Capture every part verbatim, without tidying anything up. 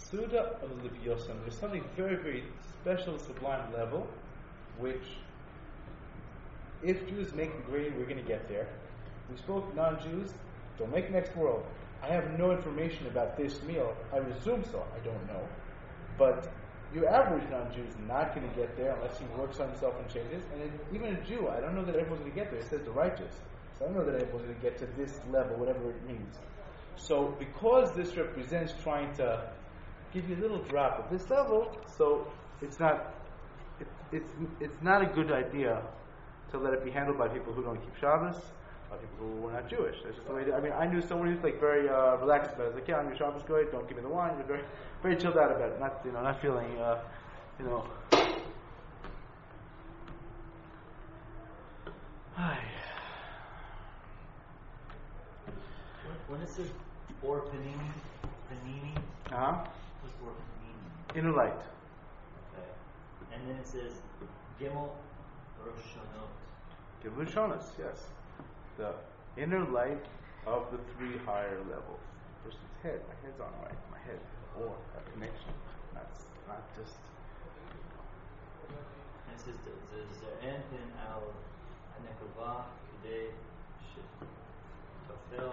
Suda of Livyosan. There's something very, very special, sublime level, which, if Jews make the grade, we're going to get there. We spoke non-Jews, don't make next world. I have no information about this meal. I presume so. I don't know. But your average non-Jew is not going to get there unless he works on himself and changes. And it, even a Jew, I don't know that everyone's going to get there. It says the righteous. So I don't know that everyone's going to get to this level, whatever it means. So because this represents trying to give you a little drop of this level, so it's not it, it's it's not a good idea to let it be handled by people who don't keep Shabbos, by people who are not Jewish. That's just the way. To, I mean, I knew someone who's like very uh, relaxed about it. Like, yeah, I'm your Shabbos guy. Don't give me the wine. You're very very chilled out about it. Not you know not feeling uh, you know. When it says or panini, panini, uh-huh. what's the word panini? Inner light. Okay. And then it says Gimel Roshonot. Gimel Roshonot, yes. The inner light of the three higher levels. Person's head. My head's on right. My head. Or a connection. That's not just. And it says Zeren Pin Al Nekova Kidei Tafel.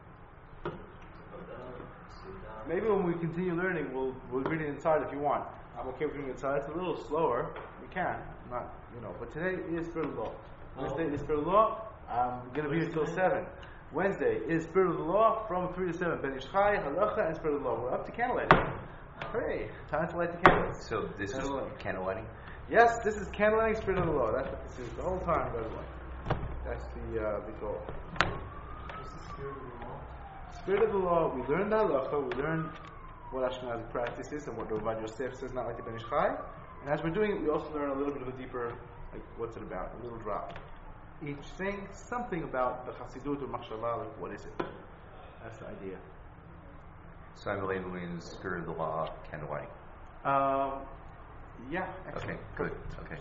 Maybe when we continue learning, we'll we'll read it inside if you want. I'm okay with reading it inside. It's a little slower. We can, not you know. But today is Spirit of the Law. Wednesday is Spirit of the Law. I'm going to be here till seven. Wednesday is Spirit of the Law from three to seven. Ben Ish Chai, Halacha, and Spirit of the Law. We're up to candlelighting. Hooray! Time to light the candles. So this is candlelighting? Yes, this is candlelighting Spirit of the Law. That's what this is the whole time, by the way. That's the uh, the goal. This is Spirit of the Law. Spirit of the Law, we learned the halacha, we learned what Ashkenazi practice is and what Ravad Yosef says, not like the Ben Ish Chai. And as we're doing it, we also learn a little bit of a deeper, like, what's it about? A little drop. Each thing, something about the Chassidut or Machshavah, like, what is it? That's the idea. So I believe it means Spirit of the Law, candlelighting. Um, yeah, excellent. Okay, good. Okay.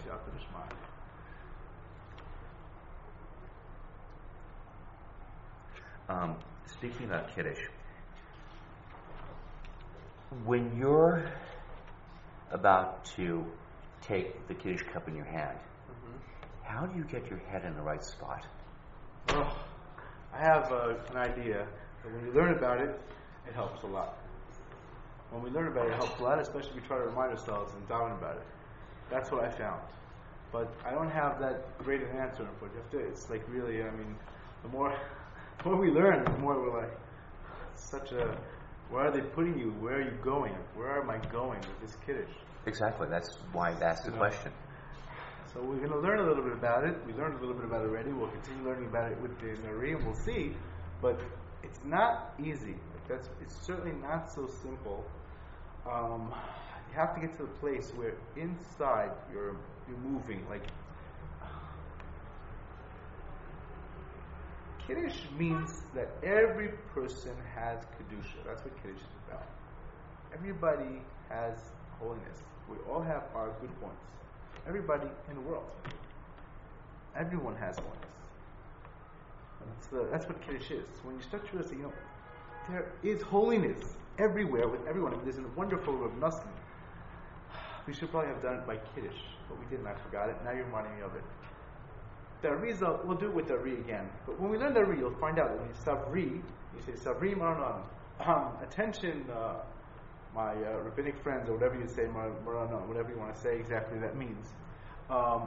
Um, speaking about Kiddush, when you're about to take the Kiddush cup in your hand, mm-hmm. how do you get your head in the right spot? Well, I have uh, an idea that when you learn about it, it helps a lot. When we learn about it, it helps a lot, especially if we try to remind ourselves and down about it. That's what I found. But I don't have that great an answer for it. You have to, it's like really, I mean, the more... The more we learn, the more we're like, such a, where are they putting you? Where are you going? Where am I going with this Kiddush? Exactly, that's why I asked the you know? question. So we're going to learn a little bit about it. We learned a little bit about it already. We'll continue learning about it with the Nari, and we'll see. But it's not easy. Like that's, it's certainly not so simple. Um, you have to get to the place where inside you're you're moving, like. Kiddush means that every person has Kedusha. That's what Kiddush is about. Everybody has holiness. We all have our good points. Everybody in the world. Everyone has holiness. That's, the, that's what Kiddush is. When you start to realize, you know, there is holiness everywhere with everyone. I mean, there's a wonderful Rav Nosson. We should probably have done it by Kiddush, but we didn't. I forgot it. Now you're reminding me of it. The Arizal, we'll do it with the Ri again. But when we learn the Ri, you'll find out that when you Savri, you say Savri Maranon. Um, attention, uh, my uh, rabbinic friends, or whatever you say, Maranon, whatever you want to say exactly that means. Um,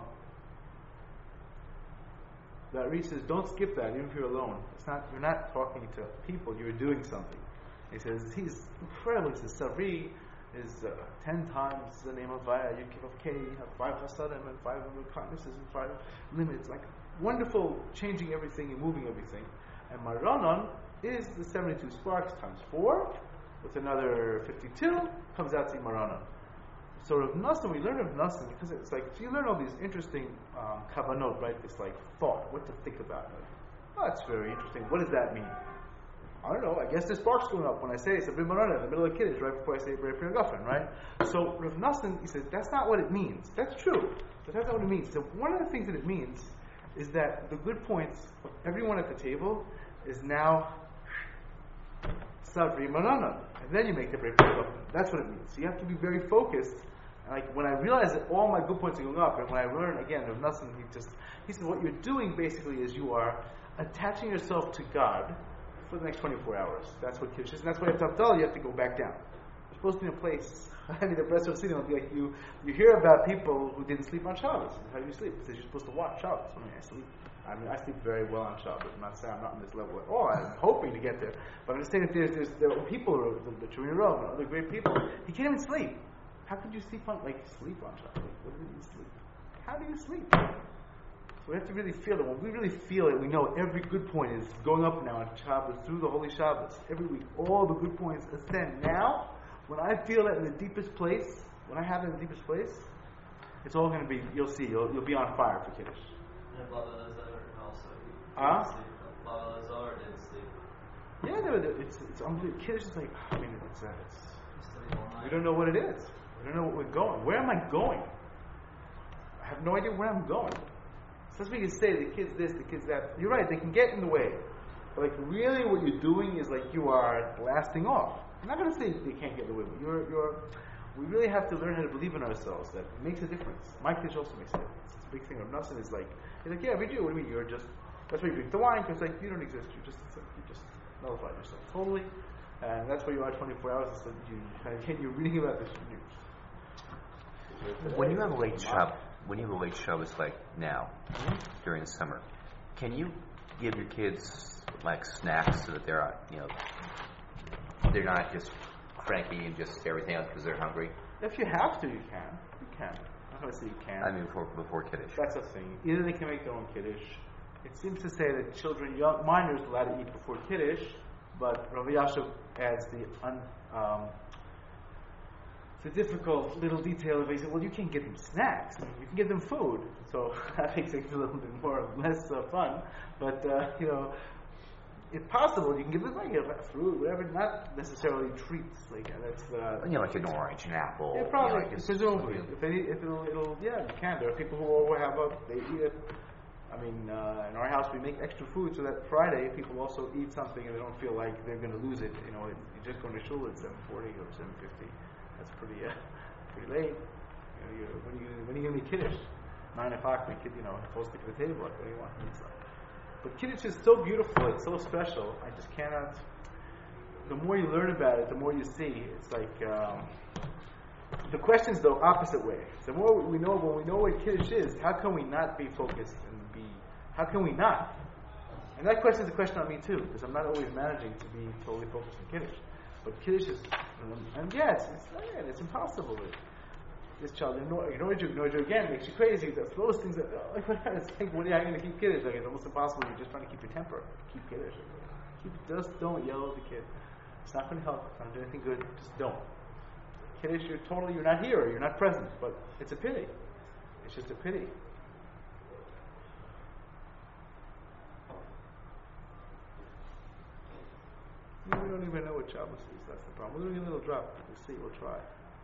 the Ri says, don't skip that, even if you're alone. It's not. You're not talking to people. You're doing something. He says he's incredible. He says Savri is uh, ten times the name of Vaya, you give of K, you have five chasadim and five kindnesses and five limits. Like wonderful, changing everything and moving everything. And Maranon is the seventy-two sparks times four, with another fifty-two, comes out to Maranon. So Rav Nosson, we learn Rav Nosson because it's like, so you learn all these interesting um, kavanot, right? This like thought, what to think about. Like, oh, that's very interesting. What does that mean? I don't know, I guess the spark's going up when I say it's a B'marana in the middle of Kiddush, right before I say B'rei Pri Hagafen, right? So Rav Nosson, he says, that's not what it means. That's true, but that's not what it means. So one of the things that it means is that the good points of everyone at the table is now Savri Marana. and then you make the break. That's what it means. So you have to be very focused. And like when I realize that all my good points are going up, and when I learn again, there's nothing. He just he said what you're doing basically is you are attaching yourself to God for the next twenty-four hours. That's what Kiddush is, and that's why you have to Havdalah, you have to go back down. You're supposed to be in a place. I mean, the rest of the city will be like you. You hear about people who didn't sleep on Shabbos. How do you sleep? Because you're supposed to watch Shabbos. I mean, I sleep. I mean, I sleep very well on Shabbos. I'm not saying I'm not on this level at all. I'm hoping to get there, but I'm just saying that there's, there's there are people, the, the Trina Rome and other great people. He can't even sleep. How could you sleep on like sleep on Shabbos? What do you mean sleep? How do you sleep? So we have to really feel it. When we really feel it, we know every good point is going up now on Shabbos through the Holy Shabbos. Every week, all the good points ascend. Now, when I feel that in the deepest place, when I have it in the deepest place, it's all going to be. You'll see. You'll you'll be on fire for Kiddush. And Baba Lazar also. Huh? Baba Lazar didn't sleep. Yeah, no, it's it's unbelievable. Kiddush is like, I mean, it's uh, it's. He studied all night. We don't know what it is. We don't know what we're going. Where am I going? I have no idea where I'm going. So that's what you can say, the kids this, the kids that. You're right, they can get in the way. But like really what you're doing is like you are blasting off. I'm not going to say they can't get in the way, but you're, you're, we really have to learn how to believe in ourselves. That it makes a difference. My kids also makes a difference. It's a big thing of Nassim is like, he's like, yeah, we do. What do you mean? You're just, that's why you drink the wine, because like, you don't exist. You just, like, you just nullified yourself totally. And that's why you are twenty-four hours. So you, again, you're reading about this news. When you have a late Shabbos, when you have a late Shabbos like now, mm-hmm. during the summer, can you give your kids like snacks so that they're, you know, they're not just cranky and just everything else because they're hungry? If you have to, you can. You can. I'm not going to say you can. I mean, before before Kiddush. That's the thing. Either they can make their own Kiddush. It seems to say that children, young minors, are allowed to eat before Kiddush, but Rav Yashav adds the un, um, the difficult little detail of it. He said, well, you can't give them snacks. I mean, you can give them food. So that makes things a little bit more less uh, fun. But, uh, you know, if possible, you can give them like you know, fruit, whatever, not necessarily treats. Like uh, that's uh, you know, like an orange, an apple. Yeah, probably. You know, like presumably, if, any, if it'll, it'll, yeah, you can. There are people who will have a, they eat it. I mean, uh, in our house, we make extra food so that Friday people also eat something and they don't feel like they're going to lose it. You know, it, you just go to shul at seven forty or seven fifty. That's pretty, uh, pretty late. You know, you're, when are you when are you going to be Kiddush? Nine o'clock, my kid, you know, supposed to get to the table. Like, what do you want? But Kiddush is so beautiful. It's so special. I just cannot. The more you learn about it, the more you see. It's like um, the question's the opposite way. The more we know, when we know what Kiddush is, how can we not be focused and be? How can we not? And that question is a question on me too, because I'm not always managing to be totally focused on Kiddush. But Kiddush is, um, and yes, it's, man, it's impossible. It, this child ignore, ignores you, ignores you again, makes you crazy. That's those things that, like, what, it's like, what are you going to keep Kiddush? Like, it's almost impossible. You're just trying to keep your temper. Keep Kiddush. Keep, just don't yell at the kid. It's not going to help. It's not doing anything good. Just don't. Kiddush, you're totally, you're not here. You're not present. But it's a pity. It's just a pity. We don't even know what Shabbos is. That's the problem. We're doing a little drop. We'll see. We'll try.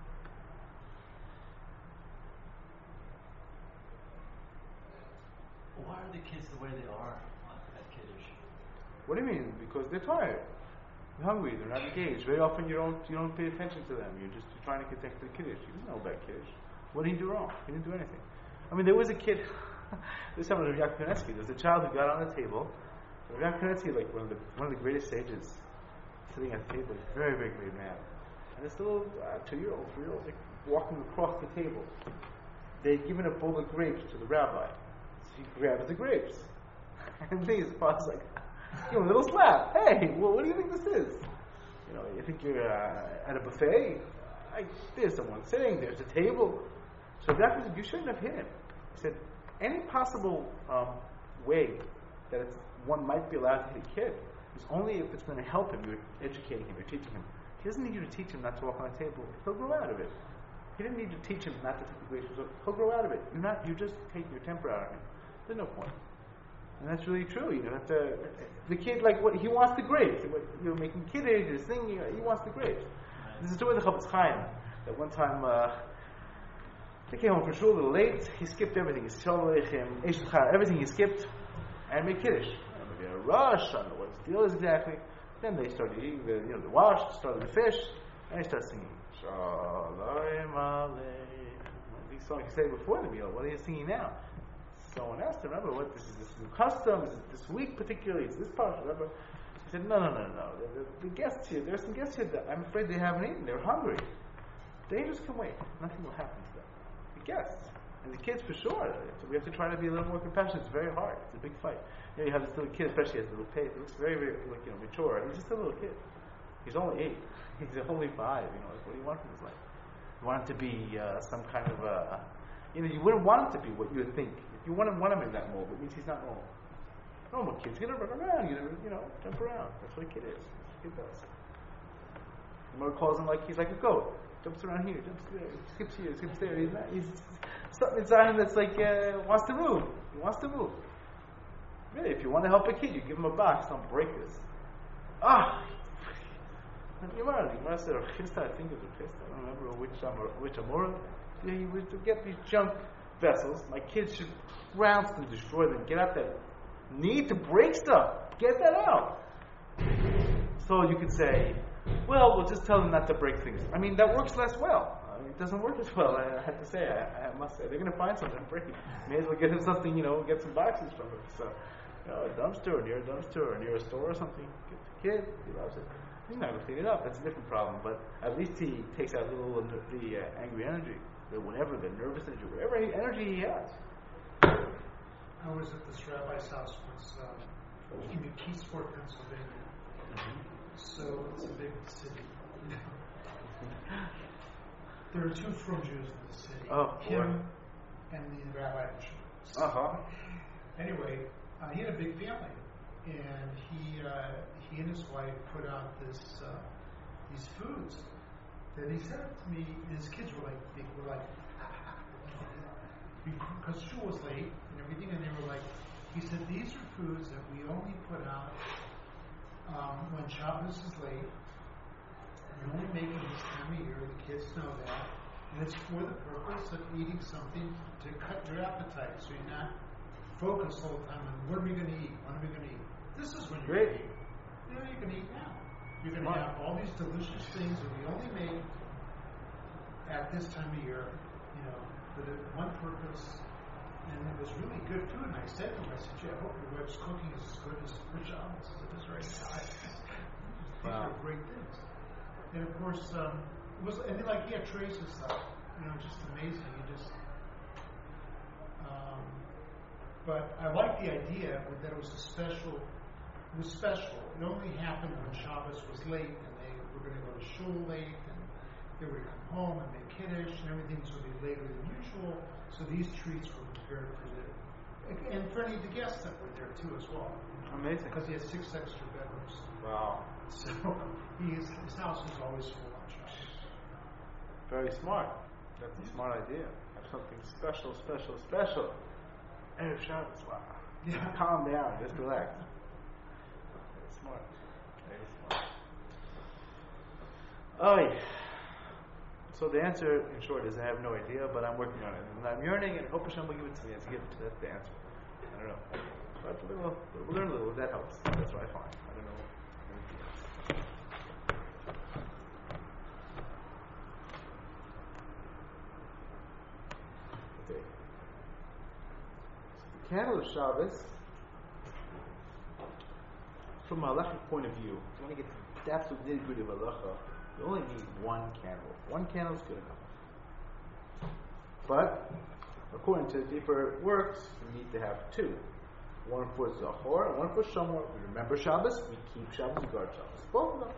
Why are the kids the way they are at Kiddush? What do you mean? Because they're tired. They're hungry. They're not engaged. Very often you don't you don't pay attention to them. You're just you're trying to connect to the Kiddush. You don't know about Kiddush. What did he do wrong? He didn't do anything. I mean, there was a kid. This time was Rav Yaakov Kanetsky. There was a child who got on the table. Rav Yaakov Kanetsky, like one of the one of the greatest sages, sitting at the table, very very great man. And this little uh, two-year-old, three-year-old, like walking across the table. They had given a bowl of grapes to the rabbi. He grabs the grapes. And the thing is, the father's like, you know, a little slap. Hey, well, what do you think this is? You know, you think you're uh, at a buffet? I, there's someone sitting, there's a table. So that was, you shouldn't have hit him. He said, any possible um, way that it's, one might be allowed to hit a kid is only if it's going to help him. You're educating him, you're teaching him. He doesn't need you to teach him not to walk on the table. He'll grow out of it. He didn't need you to teach him not to take the grapes. He'll grow out of it. You're not, you're just taking your temper out of him. There's no point. And that's really true. You know, the, the kid, like, what he wants the grapes. You're making Kiddush, you're singing, he wants the grapes. Right. This is the story of the Chofetz Chaim. That one time, uh, he came home from shul a little late. He skipped everything. Everything he skipped, and made Kiddush. Maybe a rush, I don't know what his deal is exactly. Then they started eating the, you know, the wash, started the fish, and they started singing. Shalom Aleichem. These songs you say before the meal. What are you singing now? Someone asked him, remember, what this is this new custom? Is it this week particularly? Is this part? Remember? He said, no, no, no, no. The, the, the guests here, there's some guests here that I'm afraid they haven't eaten. They're hungry. They just can wait. Nothing will happen to them. The guests. And the kids for sure. So we have to try to be a little more compassionate. It's very hard. It's a big fight. You know, you have this little kid, especially as a little kid. He looks very, very, like, you know, mature. He's just a little kid. He's only eight. He's only five. You know, like, what do you want from his life? You want him to be uh, some kind of a, you know, you wouldn't want him to be what you would think. If you want him, want him in that mold, it means he's not normal. Normal kids, you're gonna run around, you're gonna, you know, jump around. That's what a kid is. That's what a kid does. The mother calls him like he's like a goat. Jumps around here, jumps there, skips here, skips there. He's not. He's something inside him that's like uh, wants to move. He wants to move. Really, if you want to help a kid, you give him a box. Don't break this. Ah. You want to, you want to say, I think it was a pist. I don't remember which Amor, which Amora. Yeah, he was to get these junk vessels. My kids should trounce them, destroy them. Get out that need to break stuff. Get that out. So you could say, well, we'll just tell them not to break things. I mean, that works less well. I mean, it doesn't work as well. I, I have to say, I, I must say, they're going to find something breaking. May as well get him something, you know, get some boxes from him. So, you know, a dumpster, near a dumpster, or near a store or something. Get the kid. He loves it. He's not going to clean it up. That's a different problem. But at least he takes out a little of the, the uh, angry energy, the whatever, the nervous energy, whatever energy he has. I was at this rabbi's house once um, in McKeesport, Pennsylvania. Mm-hmm. So it's a big city. There are two from Jews in the city. Oh, Him boy. and the rabbi. Uh huh. Anyway, uh, he had a big family, and he uh, he and his wife put out this uh, these foods that he said to me. His kids were like, they were like, because shul was late and everything, and they were like, he said, these are foods that we only put out um, when Shabbos is late. We only make it this time of year. The kids know that, and it's for the purpose of eating something to cut your appetite, so you're not focused all the time on what are we going to eat. When are we going to eat? This is when you're going to eat. You know, you can eat now. You're going to have all these delicious things that we only make at this time of year. You know, for the one purpose. And it was really good food. And I said to him, I said, "Yeah, I hope your wife's cooking is as good as for Shabbos as it is right now." These Wow. are great things. And of course, um, it was, and then like he had trays of stuff. You know, just amazing. He just. Um, but I like the idea that it was a special. It was special. It only happened when Shabbos was late, and they were going to go to shul late, and they were going to come home and make kiddush, and everything was going to be later than usual. So these treats were prepared for the, and for any of the guests that were there too as well. Amazing. Because he had six extra bedrooms. Wow. So he's, his house was always full on Shabbos. Very smart. That's a smart idea. Have something special, special, special. Erev Shabbos. Wow. Yeah. Calm down. Just relax. Very smart. Very smart. Oh, yeah. So the answer, in short, is I have no idea, but I'm working on it. And I'm yearning, and hope Hashem will give it to me as a gift. That's the answer. I don't know. But we'll, we'll learn a little. That helps. That's what I find. I don't know anything else. Okay. So the candle of Shabbos, from a halachic point of view, if you want to get to the absolute nitty-gritty of halacha, you only need one candle. One candle is good enough. But, according to deeper works, we need to have two. One for Zachor and one for Shomor. We remember Shabbos, we keep Shabbos, we guard Shabbos. Both of them.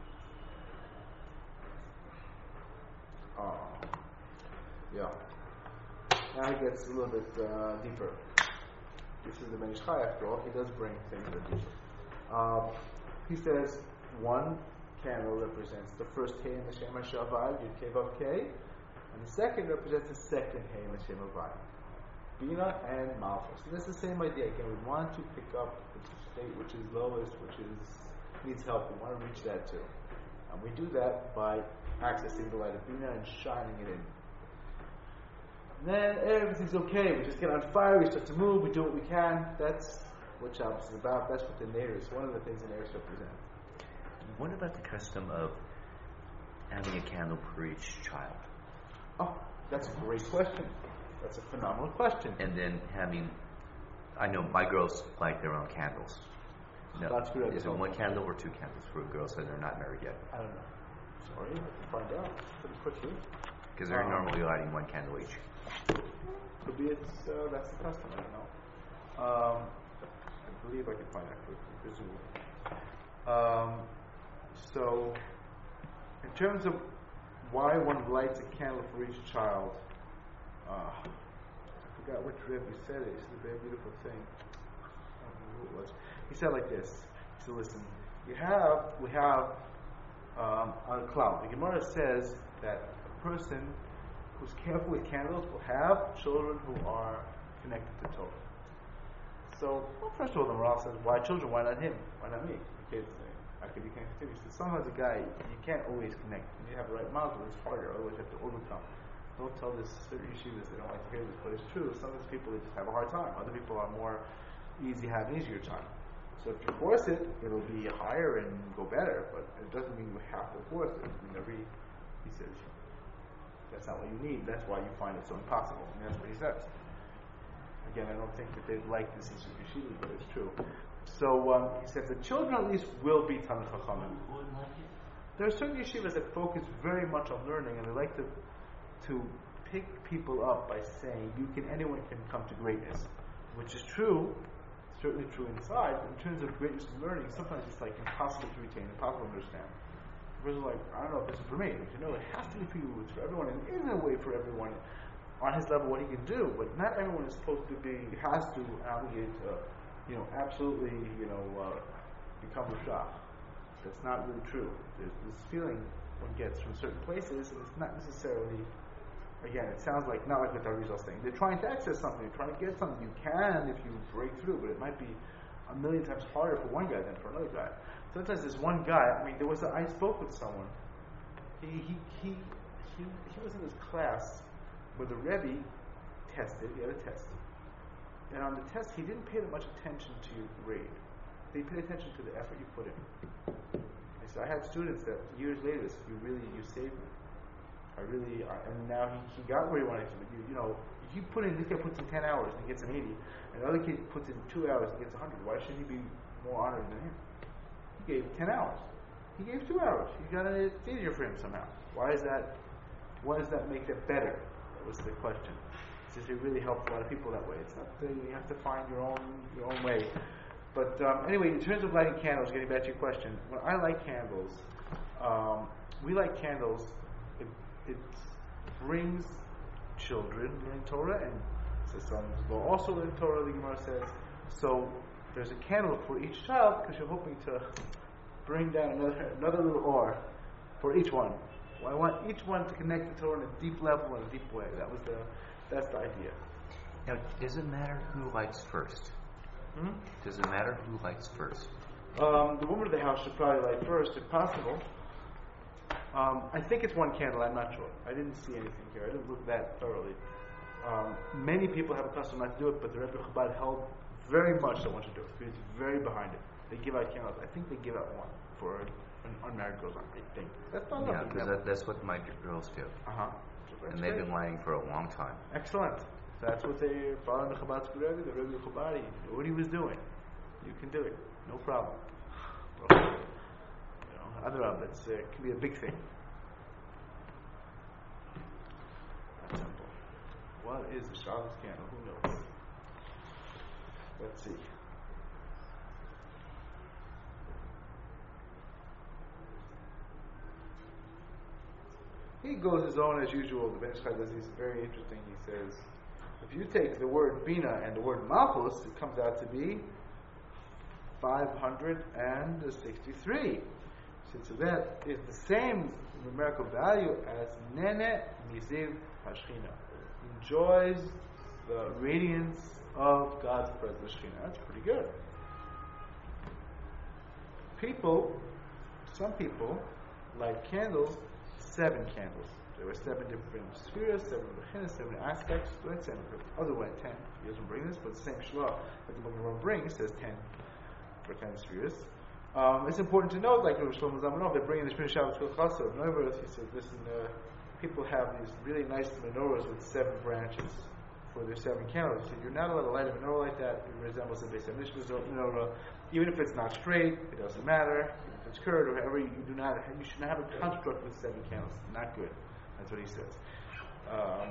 Oh. Yeah. Now it gets a little bit uh, deeper. This is the Ben Ish Chai, after all. He does bring things that are deeper. Um, he says one candle represents the first Hey in the Shem HaShavai, Yud Kei Vav Kei, and the second represents the second Hey in the Shem HaVai, Bina and Malchus. And that's the same idea. Again, we want to pick up the state which is lowest, which is needs help. We want to reach that too. And we do that by accessing the light of Bina and shining it in. And then everything's okay. We just get on fire, we start to move, we do what we can. That's what Shabbos is about. That's what the Neiros, one of the things the Neiros represent. what about the custom of having a candle for each child? Oh, that's a great question. That's a phenomenal question. And then having, I know my girls like their own candles. No, That's good. is it one candle or two candles for girls that are not married yet? I don't know. Sorry, I can find out pretty quickly. Because they're Um, normally lighting one candle each. Could be it's uh, that's the custom. I don't know. Um, I believe I can find that quickly. Presumably. Um, so, in terms of why one lights a candle for each child, uh, I forgot which Rebbe said it. He said a very beautiful thing. I don't know who it was. He said like this. He said, "Listen, you have we have um, on a cloud. The Gemara says that a person who's careful with candles will have children who are connected to Torah." So, well, first of all, the Moral says, "Why children? Why not him? Why not me?" The kids, uh, I could be connected to. He says, sometimes a guy you can't always connect. When you have the right model, it's harder. Otherwise, you have to overcome. Don't tell this certain yeshivas they don't like to hear this, but it's true. Sometimes people they just have a hard time. Other people are more easy, have an easier time. So if you force it, it'll be higher and go better. But it doesn't mean you have to force it. I mean, every he says that's not what you need. That's why you find it so impossible. And that's what he says. Again, I don't think that they'd like this as yeshivas, but it's true. So um, he said the children at least will be Talmid Chachamim. Who wouldn't like it? There are certain yeshivas that focus very much on learning, and they like to to pick people up by saying you can anyone can come to greatness, which is true, certainly true inside. But in terms of greatness and learning, sometimes it's like impossible to retain, impossible to understand. The person's like, I don't know if this is for me. Like, you know, it has to be for you. It's for everyone, and it is in a way for everyone on his level what he can do. But not everyone is supposed to be has to obligated to, you know, absolutely, you know, uh, become a shah. That's not really true. There's this feeling one gets from certain places, and it's not necessarily. Again, it sounds like not like what Arizal's saying. They're trying to access something. They're trying to get something. You can if you break through, but it might be a million times harder for one guy than for another guy. Sometimes there's one guy. I mean, there was. A, I spoke with someone. He he he he he was in this class where the Rebbe tested. He had a test, and on the test he didn't pay that much attention to your grade. He paid attention to the effort you put in. I said I had students that years later said, "You really you saved me. I really," I, and now he, he got where he wanted to. But you, you know, if you put in, this guy puts in ten hours and he gets an eighty, and the other kid puts in two hours and gets a hundred. Why shouldn't he be more honored than him? He gave ten hours. He gave two hours. He got it. It's easier for him somehow. Why is that? Why does that make that better? That was the question. Since it really helps a lot of people that way. It's not that you have to find your own your own way. But um, anyway, in terms of lighting candles, getting back to your question, when I light candles, um, we light candles. It, it brings children learn Torah, and so some will also learn Torah. The Gemara says. So there's a candle for each child because you're hoping to bring down another another little or for each one. Well, I want each one to connect to Torah on a deep level, in a deep way. That was the that's the idea. Now, does it matter who lights first? Hmm? Does it matter who lights first? Um, the woman of the house should probably light first, if possible. Um, I think it's one candle. I'm not sure. I didn't see anything here. I didn't look that thoroughly. Um, many people have a custom not to do it, but the Rebbe Chabad held very much that one should do it. He's very behind it. They give out candles. I think they give out one for an unmarried girls. I think that's not Yeah, enough. because that, that's what my girls do, Uh huh. and they've been lighting for a long time. Excellent. That's what they following the Chabad's Rebbe, the Rebbe Chabad. He knew what he was doing. You can do it, no problem. You know, other outlets uh, can be a big thing. Not simple. What is the Shabbos candle? Who knows? Let's see. He goes his own as usual. The Ben Ish Chai does. He's very interesting. He says, if you take the word Bina and the word Malchus, it comes out to be five hundred sixty-three. So that is the same numerical value as Nene Miziv Hashchina. Enjoys the radiance of God's presence. Shechina. That's pretty good. People, some people, light candles, seven candles. There were seven different spheres, seven bechinas, seven aspects. So that's seven. Other way, ten. He doesn't bring this, but the same shloch that the Gemara brings says ten for ten spheres. Um, it's important to note, like Rav Shlomo Zalmanov, they're bringing the Shmini Shabbos Kol Chassid. Remember, he says, listen, uh, people have these really nice menorahs with seven branches for their seven candles. So you're not allowed to light a menorah like that. It resembles a Beis HaMikdash menorah. Even if it's not straight, it doesn't matter. Even if it's curved or whatever, you do not. You should not have a construct with seven candles. Not good. That's what he says. Um,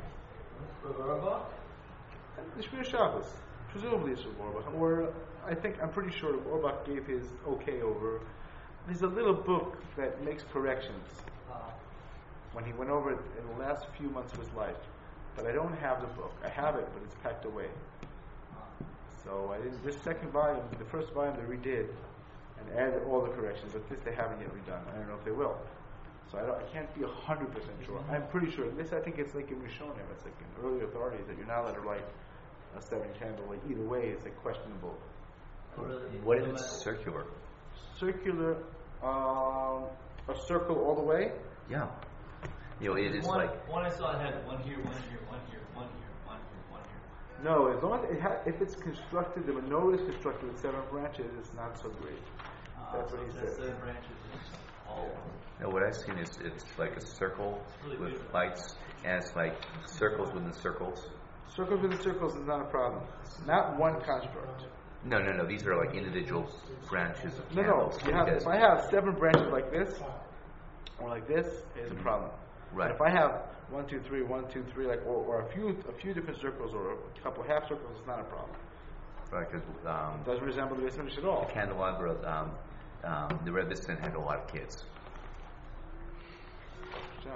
the Shmini Shabbos, presumably it's Rav Auerbach, or I think I'm pretty sure Rav Auerbach gave his okay over. There's a little book that makes corrections when he went over it in the last few months of his life. But I don't have the book. I have it, but it's packed away. So I did this second volume, the first volume they redid, and added all the corrections. But this they haven't yet redone. I don't know if they will. So I, don't, I can't be a hundred percent sure. I'm pretty sure. This I think it's like in Rishonim. It's like in early authorities that you're not allowed to write a seven candle. Like either way, it's like questionable. What if it's circular? Circular, um, a circle all the way. Yeah. You know, it is one, like one I saw had one here, one here, one here, one here, one here, one here. No, as long as it ha- if it's constructed, the menorah is constructed with seven branches, it's not so great. Uh, That's so what he that's said. seven branches. All. no, what I've seen is it's like a circle Really with beautiful. lights, and it's like circles within circles. Circles within circles is not a problem. Not one construct. No, no, no. These are like individual branches of No, no. candles. You have, Because- if I have seven branches like this, or like this, it's a problem. Right. But if I have one, two, three, one, two, three, like, or, or a few, a few different circles, or a couple half circles, it's not a problem. Right, because um, It doesn't resemble the Beis HaMikdash at all. the candelabra, um, um, the Rebbetzin had a lot of kids. So.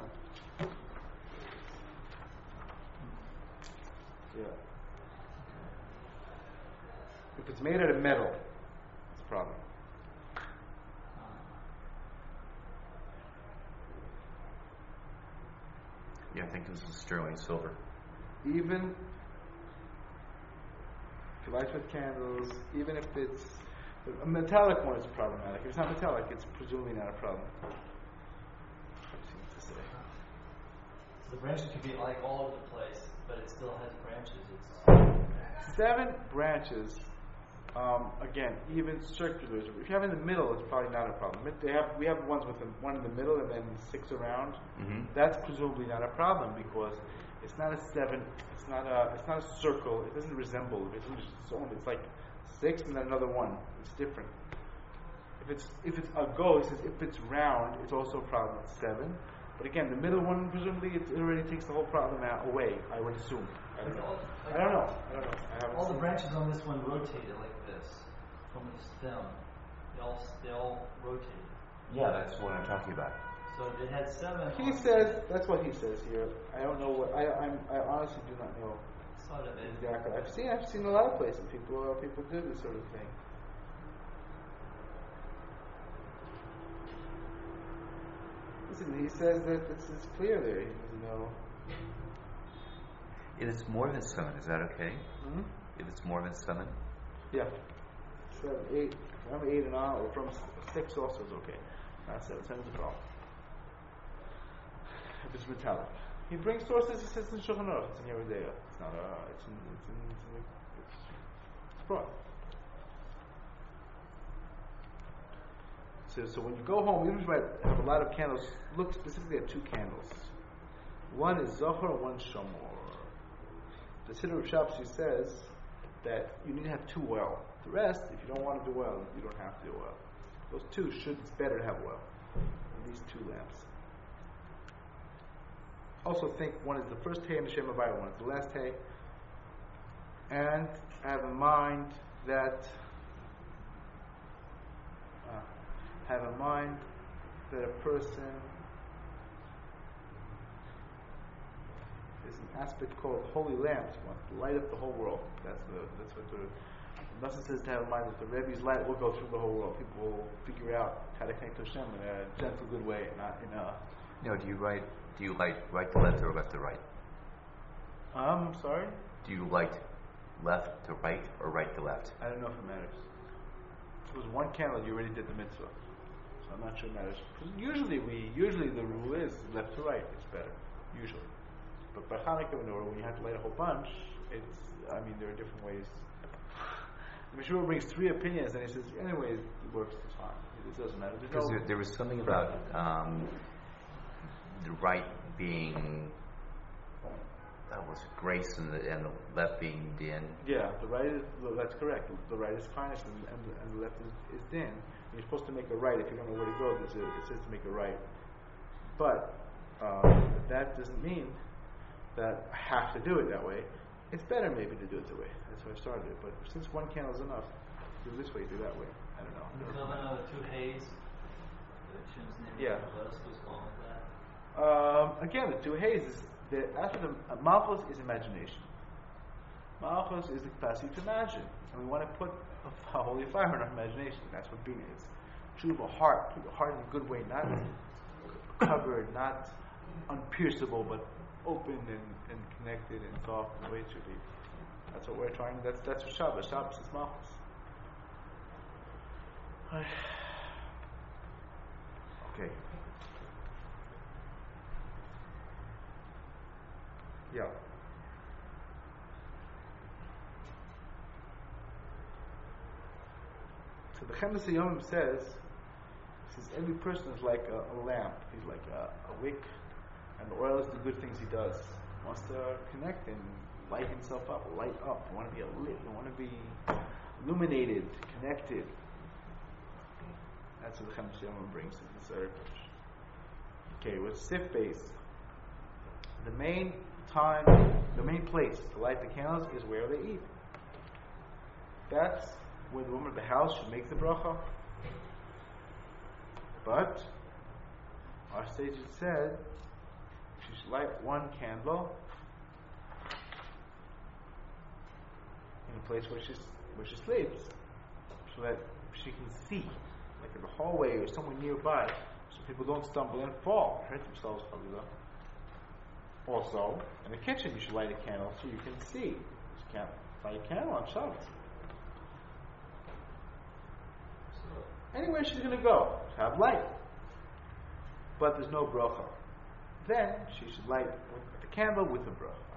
Yeah. If it's made out of metal, it's a problem. Yeah, I think this is sterling silver. Even if you light with candles, even if it's a metallic one, it's problematic. If it's not metallic, it's presumably not a problem. Let's see what to say. So the branches could be like all over the place, but it still has branches. It's Seven branches. Um, again, even circulars. If you have in the middle, it's probably not a problem. They have we have ones with the, one in the middle and then six around. Mm-hmm. That's presumably not a problem because it's not a seven. It's not a. It's not a circle. It doesn't resemble. It's its own. It's like six and then another one. It's different. If it's if it's a go, it says if it's round, it's also a problem. It's seven. But again, the middle one presumably it already takes the whole problem out away. I would assume. I don't know. I don't know. I don't know. I haven't all the seen branches on this one rotated like this from the stem. They all they all rotated. Yeah, that's what I'm talking about. So it had seven. He on- says that's what he says here. I don't know what I I'm, I honestly do not know Sort of it. exactly. I've seen I've seen a lot of places people uh, people do this sort of thing. Listen, he says that this is clear there. He doesn't know. If it's more than seven, is that okay? Hmm? If it's more than seven? Yeah, seven, eight. From eight and on, or from six also is okay. Not seven. Seven's a problem. If it's metallic. He brings sources. He says in Shulchan Aruch. It's in Yeridea. It's not a. It's in. It's in. It's, in, it's, it's broad. So, so when you go home, you might have a lot of candles. Look specifically at two candles. One is Zohar, one Shamor. The Siddur of Shabbos says that you need to have two oil. The rest, if you don't want to do oil, you don't have to do oil. Those two should. It's better to have oil. These two lamps. Also think one is the first hay in the Shem Havaya, one is the last hay. And have in mind that uh, have in mind that a person is an aspect called holy lamps. You want to light up the whole world. That's the that's what the Nasa says to have in mind that the Rebbe's light will go through the whole world. People will figure out how to connect to Hashem in a gentle, good way, not in a. No, do you write? Do you light right to left or left to right? Um, sorry. Do you light left to right or right to left? I don't know if it matters. If it was one candle, you already did the mitzvah, so I'm not sure it matters. Usually, we usually the rule is left to right. It's better, usually. But by Hanukkah menorah, when you have to light a whole bunch, it's. I mean, there are different ways. If Shmuel brings three opinions, and he says, anyway, it works, it's fine. It doesn't matter. There's Because no, there, there was something about um, the right being, that was grace, and the, and the left being din. yeah, the right is, that's correct. The right is kindness, and, and, the, and the left is, is din. You're supposed to make a right. If you don't know where to go, there's a, it says to make a right. But um, that doesn't mean that I have to do it that way. It's better maybe to do it that way. That's why I started it. But since one candle is enough, do this way, do that way. I don't know. The covenant of the two hays, the tune's name Yeah. was goes along with that. Um, again, the two hays is the after the uh, Malchus is imagination. Malchus is the capacity to imagine, and we want to put a holy fire in our imagination. That's what being is. Tshuva, heart, put your heart in a good way, not covered, not unpierceable, but open and, and connected and soft in the way it should be. That's what we're trying. That's that's what Shabbos. Shabbos is Malchus. Okay. Yeah. So the Chemes Yomim says, says every person is like a, a lamp. He's like a, a wick, and the oil is the good things he does. He wants to connect and light himself up, light up. You want to be lit. You want to be illuminated, connected. That's what the Chemes Yomim brings in this Erev. Okay, with Sif base, the main time, the main place to light the candles is where they eat. That's where the woman of the house should make the bracha. But our sages said she should light one candle in a place where she where she sleeps, so that she can see, like in the hallway or somewhere nearby, so people don't stumble and fall, hurt themselves. Also, in the kitchen, you should light a candle so you can see. You can't light a candle on Shabbos. So, anywhere she's going to go, have light. But there's no bracha. Then she should light with the candle with the bracha.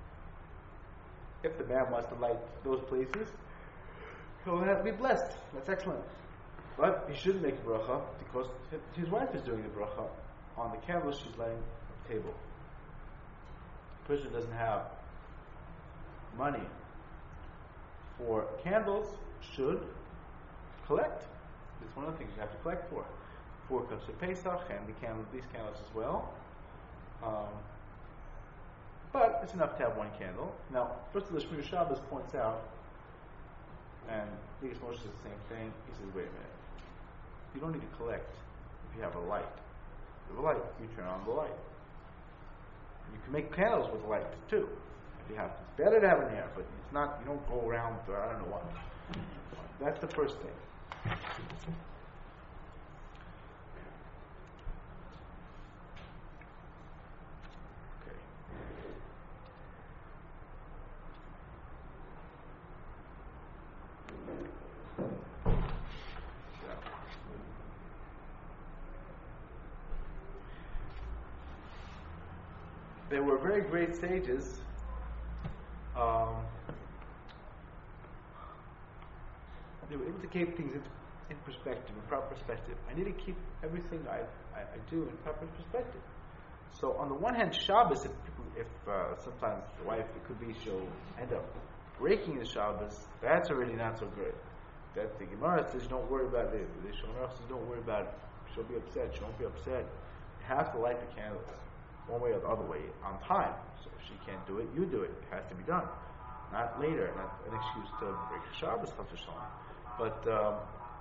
If the man wants to light those places, he'll have to be blessed. That's excellent. But he shouldn't make a bracha because his wife is doing the bracha. On the candle, she's lighting a table. Person doesn't have money for candles should collect. It's one of the things you have to collect for. Four cups of Pesach and the candles, these candles as well. Um, but it's enough to have one candle. Now, first of all, the Shmir Shabbos points out, and Biggest Moshe says the same thing. He says, wait a minute. You don't need to collect if you have a light. If you have a light, you turn on the light. You can make candles with light too, if you have to. It's better to have it here, but it's not. You don't go around with, I don't know what. That's the first thing. Okay. There were very great sages. Um, they were able to keep things in, in perspective, in proper perspective. I need to keep everything I, I, I do in proper perspective. So, on the one hand, Shabbos, if, if uh, sometimes the wife, it could be she'll end up breaking the Shabbos, that's already not so good. That the Gemara says, don't worry about it. The Shulchan Aruch says, don't worry about it. She'll be upset. She won't be upset. You have to light the candles, one way or the other way, on time. So if she can't do it, you do it. It has to be done. Not later, not an excuse to break the Shabbos, but um,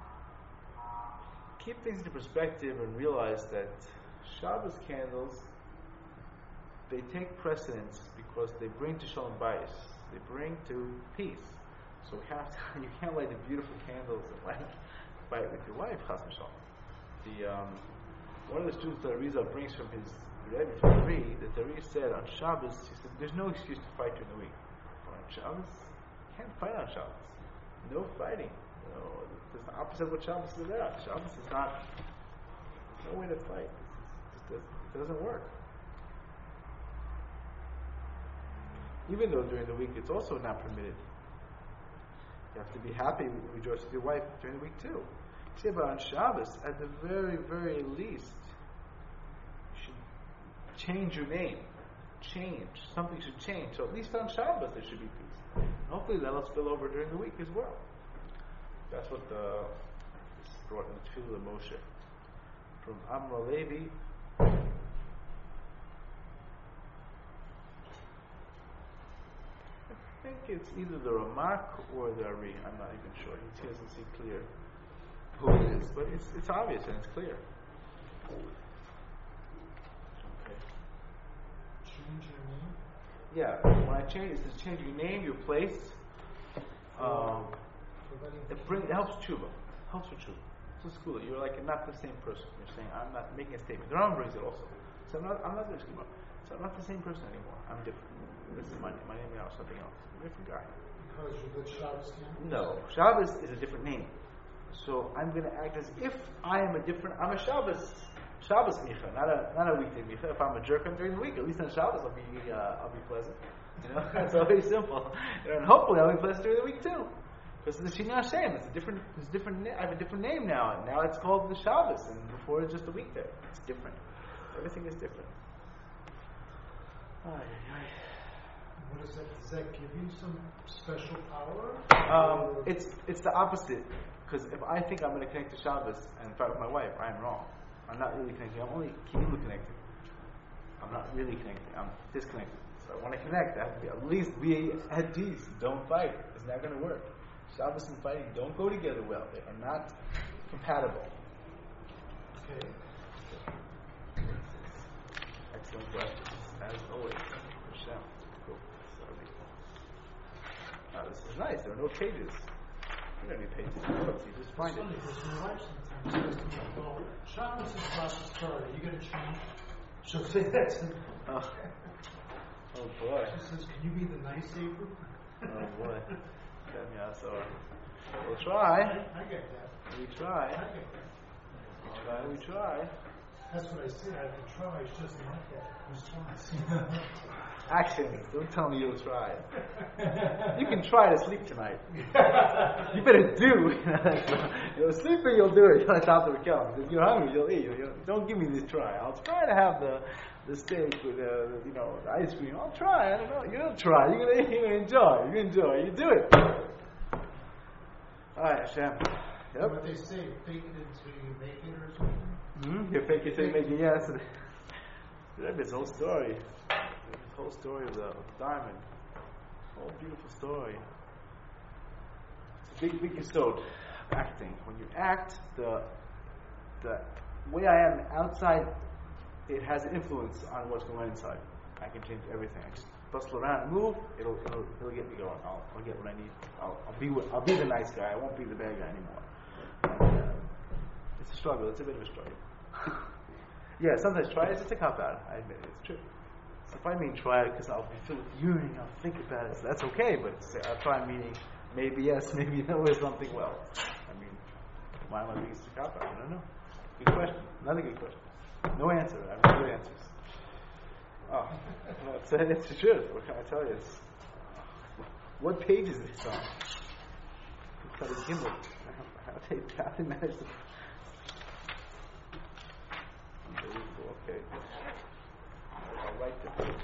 keep things into perspective and realize that Shabbos candles, they take precedence because they bring to Shalom Bayis. They bring to peace. So we have to, you can't light the beautiful candles and light light with your wife, Chas v'Shalom. The um, one of the students that Arizal brings from his Rebbe, from the Ri, that the Ri said on Shabbos, he said, there's no excuse to fight during the week. But on Shabbos, you can't fight on Shabbos. No fighting. You know, it's the opposite of what Shabbos is about. Shabbos is not, there's no way to fight. It's, it's, it doesn't work. Even though during the week it's also not permitted. You have to be happy and rejoice with your wife during the week too. See, but on Shabbos, at the very, very least, you should change your name. Change. Something should change. So at least on Shabbos there should be peace. And hopefully that'll spill over during the week as well. That's what the this is brought in the Tefillah of Moshe. From Amra Levi. I think it's either the Ramak or the Ari. I'm not even sure. He doesn't see clear who it is, but it's it's obvious and it's clear. Okay. Change your name? Yeah, when I change, it says change your name, your place. Um, it, bring, it helps tshuva. Helps with tshuva. So it's cool. You're like not the same person. You're saying I'm not making a statement. The Rambam brings it also. So I'm not. I'm not this So I'm not the same person anymore. I'm different. This is my name. My name now is something else. I'm a different guy. Because you're good Shabbos name? No, Shabbos is a different name. So I'm going to act as if I am a different. I'm a Shabbos. Shabbos micha, not a not a weekday micha. If I'm a jerk during the week, at least on Shabbos I'll be uh, I'll be pleasant. You know, it's always simple. And hopefully I'll be pleasant during the week too. Because it's the Shinah Hashem. It's a different. It's a different. Na- I have a different name now. Now it's called the Shabbos, and before it's just a weekday. It's different. Everything is different. Ay, ay. What does that, does that give you some special power? Um, it's it's the opposite. Because if I think I'm going to connect to Shabbos and fight with my wife, I am wrong. I'm not really connecting. I'm only Kilu connected. I'm not really connecting. I'm disconnected. So I want to connect. I have to be, at least be at peace. Don't fight. It's not going to work. Shabbos and fighting don't go together well. They are not compatible. Okay. Excellent questions, as always. Hashem. Cool. Now, this is nice. There are no pages. You don't need pages. You just find It's it. funny because my wife sometimes says to me, well, Shabbos is about to start. Are you going to change? She'll say that to me. Oh, oh boy. She says, can you be the nice April? Oh boy. Yeah, so we'll try. I, I get that. We try. I get that. We try. We try. That's what I said. I could try. It's just not that response. Actions. Don't tell me you'll try. You can try to sleep tonight. You better do. You're sleeping, you'll do it. You're top of the count. If you're hungry, you'll eat. You don't give me this try. I'll try to have the the steak with the you know the ice cream. I'll try. I don't know. You don't try. You're gonna you're gonna enjoy. You're gonna enjoy. You do it. All right, Hashem. Yep. What they say, fake it until you make it or something. Mm-hmm. You fake it till you make it. Yes. This whole story. This whole story of the, of the diamond. Whole beautiful story. It's a big, big episode of acting. When you act, the the way I am outside, it has an influence on what's going on inside. I can change everything. I just bustle around and move. It'll it'll, it'll get me going. I'll, I'll get what I need. I'll, I'll be I'll be the nice guy. I won't be the bad guy anymore. And, uh, it's a struggle. It's a bit of a struggle. Yeah, sometimes try it. It's a cop out. I admit it. It's true. So if I mean try it because I'll be filled with yearning, I'll think about it. So that's okay. But say, I'll try meaning maybe yes, maybe no is something well. I mean, why am I being a cop out? I don't know. Good question. Another good question. No answer. I have no answers. Oh, well, it's, it's the truth. What can I tell you? It's, what page is this on? It's got a gimbal. How they how they manage to. Unbelievable. Okay. I'll write the page.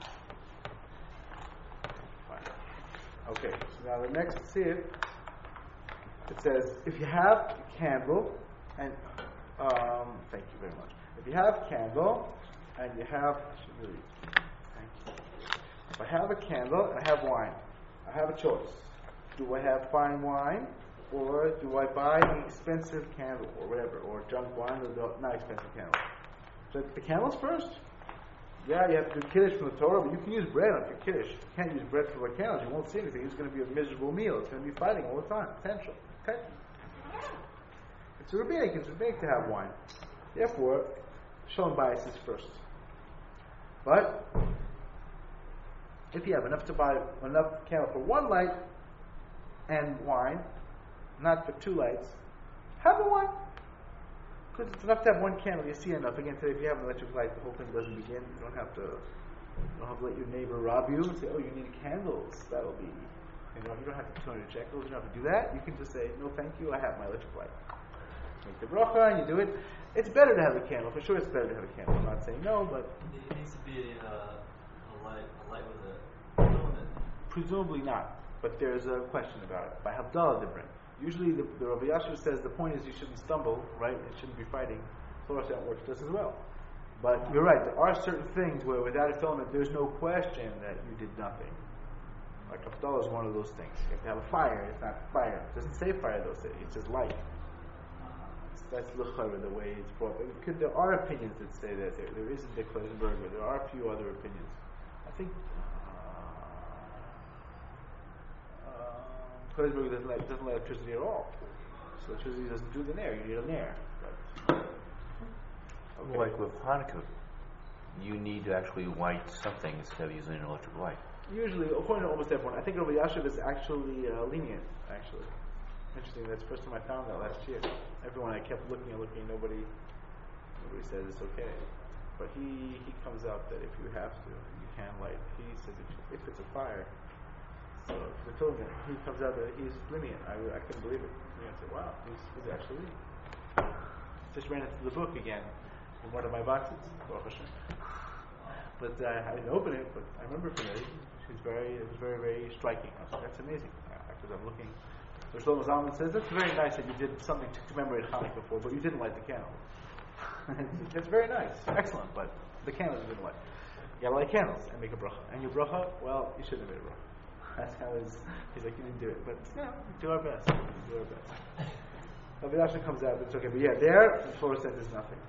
Fine. Okay. So now the next see it. It says if you have a candle and um, thank you very much. If you have a candle and you have thank you. If I have a candle and I have wine, I have a choice. Do I have fine wine or do I buy an expensive candle or whatever, or junk wine or the not expensive candle? So the candles first. Yeah, you have to do kiddush from the Torah, but you can use bread on your kiddush. You can't use bread for the candles. You won't see anything. It's going to be a miserable meal. It's going to be fighting all the time. Potential. Okay? It's a rabbinic. It's rabbinic to have wine. Therefore, Shalom Bayis is first. But if you have enough to buy enough candle for one light and wine, not for two lights, have the wine. Because it's enough to have one candle. You see enough. Again, today, if you have an electric light, the whole thing doesn't begin. You don't have to. You don't have to let your neighbor rob you and say, "Oh, you need candles." That'll be You know, you don't have to two hundred shekels. You don't have to do that. You can just say, no, thank you. I have my electric light. Make the bracha, and you do it. It's better to have a candle. For sure, it's better to have a candle. I'm not saying no, but It needs to be uh, a light, a light with a filament. presumably not. But there's a question about it. By Havdalah, different. Usually, the, the Rav Yasher says the point is you shouldn't stumble, right? You shouldn't be fighting. Fluorescent works just as well. But you're right. There are certain things where without a filament, there's no question that you did nothing. Like Havdalah is one of those things. You have to have a fire. It's not fire. It doesn't say fire, though. It says light. That's l'chara, the way it's brought. But could, there are opinions that say that. There, there isn't the Klesberger. There are a few other opinions. I think uh, Klesberger doesn't let, doesn't let electricity at all. So electricity doesn't do the nair. You need a nair. Okay. Like with Hanukkah, you need to actually light something instead of using an electric light. Usually, according to almost everyone, I think Rabbi Yashiv is actually uh, lenient, actually. Interesting, that's the first time I found that last year. Everyone, I kept looking and looking, nobody nobody says it's okay. But he, he comes out that if you have to, you can light. He says if, if it's a fire, so if the children, he comes out that he's lenient. I, I couldn't believe it. I said, wow, he's, he's actually lenient. Just ran into the book again in one of my boxes, Baruch Hashem. But uh, I didn't open it, but I remember from it. She's very, it was very, very striking. I was like, that's amazing. Because uh, I'm looking. So Shlomo Zalman says, that's very nice that you did something to commemorate Hanukkah for, but you didn't light the candle. That's very nice. Excellent, but the candles you didn't light. You gotta light candles and make a bracha. And your bracha, well, you shouldn't have made a bracha. That's how his, he's like, you didn't do it. But, you know, we do our best. We do our best. Rabbi Yasha comes out, it's okay. But yeah, there, the fluorescent is nothing.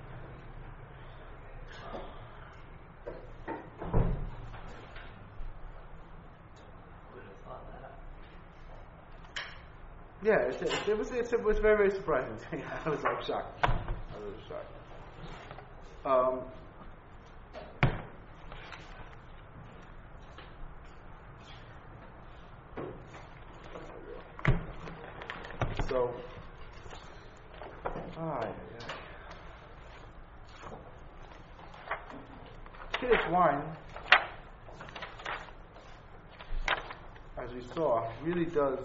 Yeah, it, it, it was it, it was very very surprising. I was like shocked. I was shocked. Um, so, ah, yeah. Kiddush wine, as we saw, really does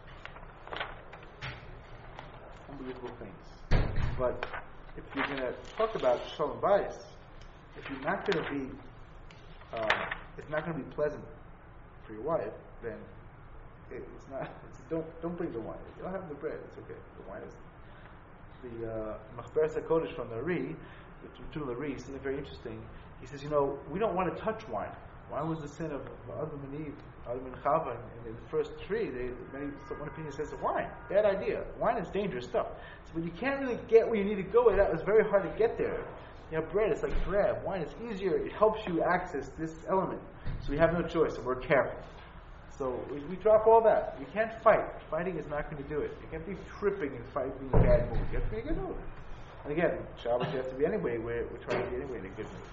unbelievable things. But if you're going to talk about Shalom Bayis, if you're not going to be, uh, it's not going to be pleasant for your wife, then it, it's not. It's, don't don't bring the wine. You'll have the bread. It's okay. The wine is the Machberes HaKodesh from the Ri, the Tutul Ri, something very interesting. He says, you know, we don't want to touch wine. Wine was the sin of Adam and Eve, Adam and Chava, and in the first tree, they, many, one opinion says wine. Bad idea. Wine is dangerous stuff. So when you can't really get where you need to go with that, it's very hard to get there. You have bread, it's like bread. Wine is easier. It helps you access this element. So we have no choice, and we're careful. So we, we drop all that. You can't fight. Fighting is not going to do it. You can't be tripping and fighting in a bad mood. You have to be in a good mood. And again, Shabbos you have to be anyway. We're, we're trying to be anyway in a good mood.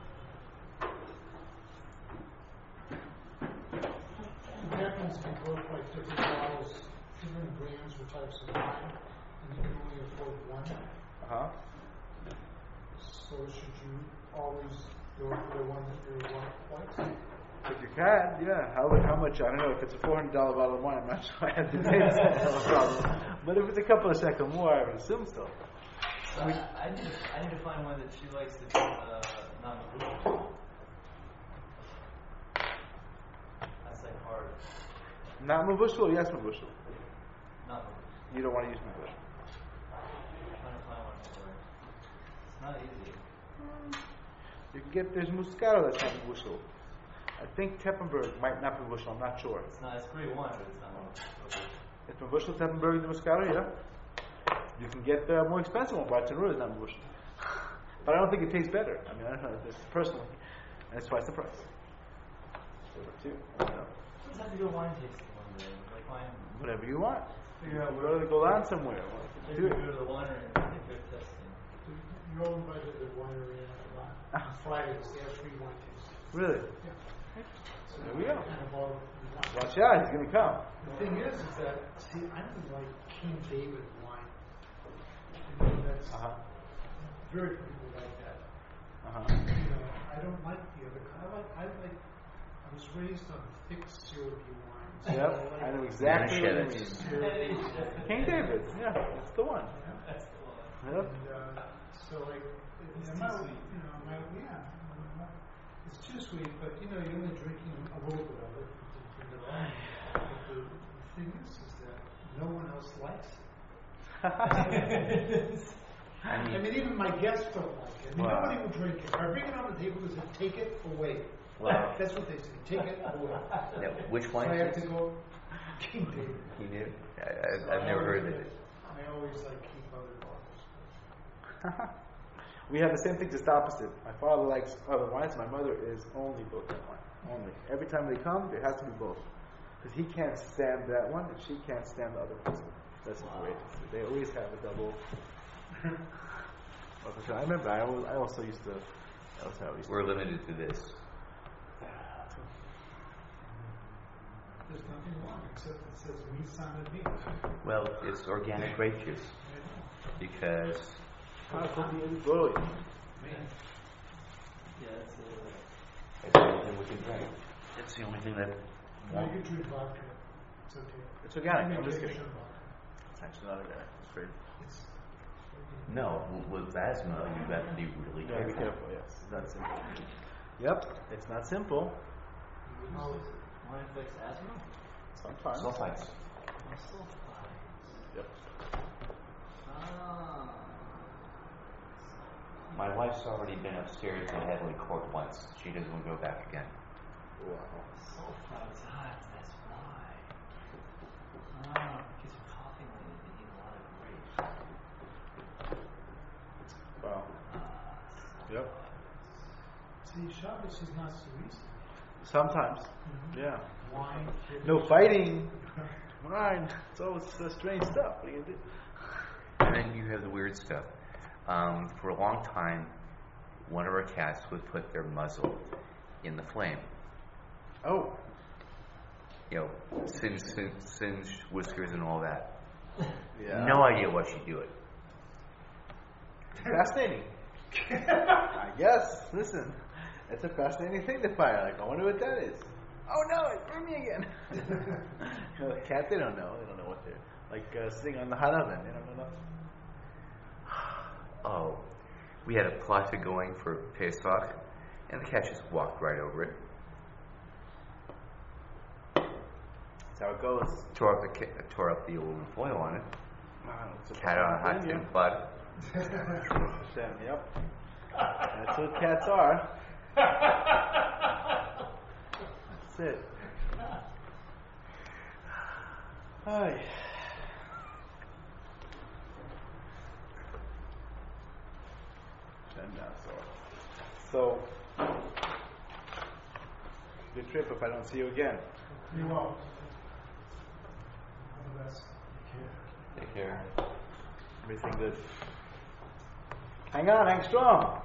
Americans can both like different bottles, different brands or types of wine, and you can only afford one. Uh-huh. So should you always go for the one that you're one likes? If you can, yeah. How how much? I don't know. If it's a four hundred dollar bottle of wine, I'm not sure I have to pay that. No problem. But if it's a couple of seconds more, I would assume so. So I, I need to, I need to find one that she likes to do uh, non-Mavushal. That's like hard. Not Mavushal or yes Mavushal? Not Mavushal. You don't want to use Mavushal. I'm trying to find one for her. It's not easy. You can get, there's Moscato that's not Mavushal. I think Teppenberg might not be Mavushal, I'm not sure. It's not, it's great wine, but it's not Mavushal. It's Mavushal, Teppenberg, the Moscato, yeah. You can get the more expensive one, Bartanura is not Mavushal. But I don't think it tastes better. I mean, I don't know, this personally. And it's twice the price. So it's up to you. I don't know. Let's have to go wine tasting one day. Like wine. Whatever you want. Figure out Go where to the Golan somewhere. Maybe Do it. go to the winery and take their testing. You're all invited to the winery on Fridays. They have free wine tasting. Really? Yeah. So There we go. kind of all you want. Watch out, he's going to come. The thing is, is that, see, I don't like King David wine. You know, that's Uh-huh. very few people like that. Uh-huh. You know, I don't like the other kind. I like, I like, I I was raised on thick syrupy wines. Yep, I know exactly what you mean. Syrupy. King David, yeah, that's the one. That's the one. Yep. And uh, so like, It's and too my, sweet. you know, my yeah, my- it's too sweet. But you know, you're only drinking a little bit of it. You can drink it all. But the, the thing is, is that no one else likes it. I I mean, mean, even my guests don't like it. I mean, Wow. nobody will drink it. If I bring it on the table, they say, take it away. Wow. That's what they say, take it away. now, which So wine I have is to this? go, King David. You do? I, I, So I've I never always heard of get- it. I always like keep other bottles. We have the same thing, just opposite. My father likes other wines. My mother is only Bocan wine. Only. Every time they come, there has to be both. Because he can't stand that one, and she can't stand the other one. So that's the way it is. They always have a double. I remember. I, always, I also used to. That was how we used to. We're limited to this. There's nothing wrong except it says Nissan and me. Well, it's organic grape juice because Ah, could be any glory. Yeah, it's uh, it's the only thing we can drink. It's the only thing that No, won't. you can drink vodka. It's okay. It's organic. You I'm can just make kidding. Russian vodka. It's actually not organic. It's great. It's No, w- with asthma, you have to be really Yeah, be careful. careful. Yes, it's not simple. Yep, it's not simple. oh, wine affects asthma? Sometimes. Sulfites. Oh, sulfites. Yep. Ah. My wife's already been upstairs in Headley Court once. She doesn't want to go back again. Wow. Sulfites, ah, that's why. Ah, because you're coughing when you've been eating a lot of grapes. Wow. Ah, Yep. see, Shabbos is not so easy. Sometimes. Mhm. Yeah. Wine. No fighting. Wine. It's always uh, strange stuff. What are you gonna do? And then you have the weird stuff. Um, for a long time, one of our cats would put their muzzle in the flame. Oh. You know, singe, singe, singe whiskers and all that. Yeah. No idea why she'd do it. Fascinating. I guess. Listen, it's a fascinating thing to fire. Like, I wonder what that is. Oh no, it burned me again. You know, the cat, they don't know. They don't know what they're like uh, sitting on the hot oven. They don't know nothing. Oh, we had a plot going for Pesach, and the cat just walked right over it. That's how it goes. Tore up the ca- tore up the aluminum foil on it. Wow, it's a Cat on a hot tin platter. Damn, yep. That's what cats are. That's it. Hi. And now, so, so good trip if I don't see you again. You won't. All the best. Take care. Everything good. Hang on, hang strong.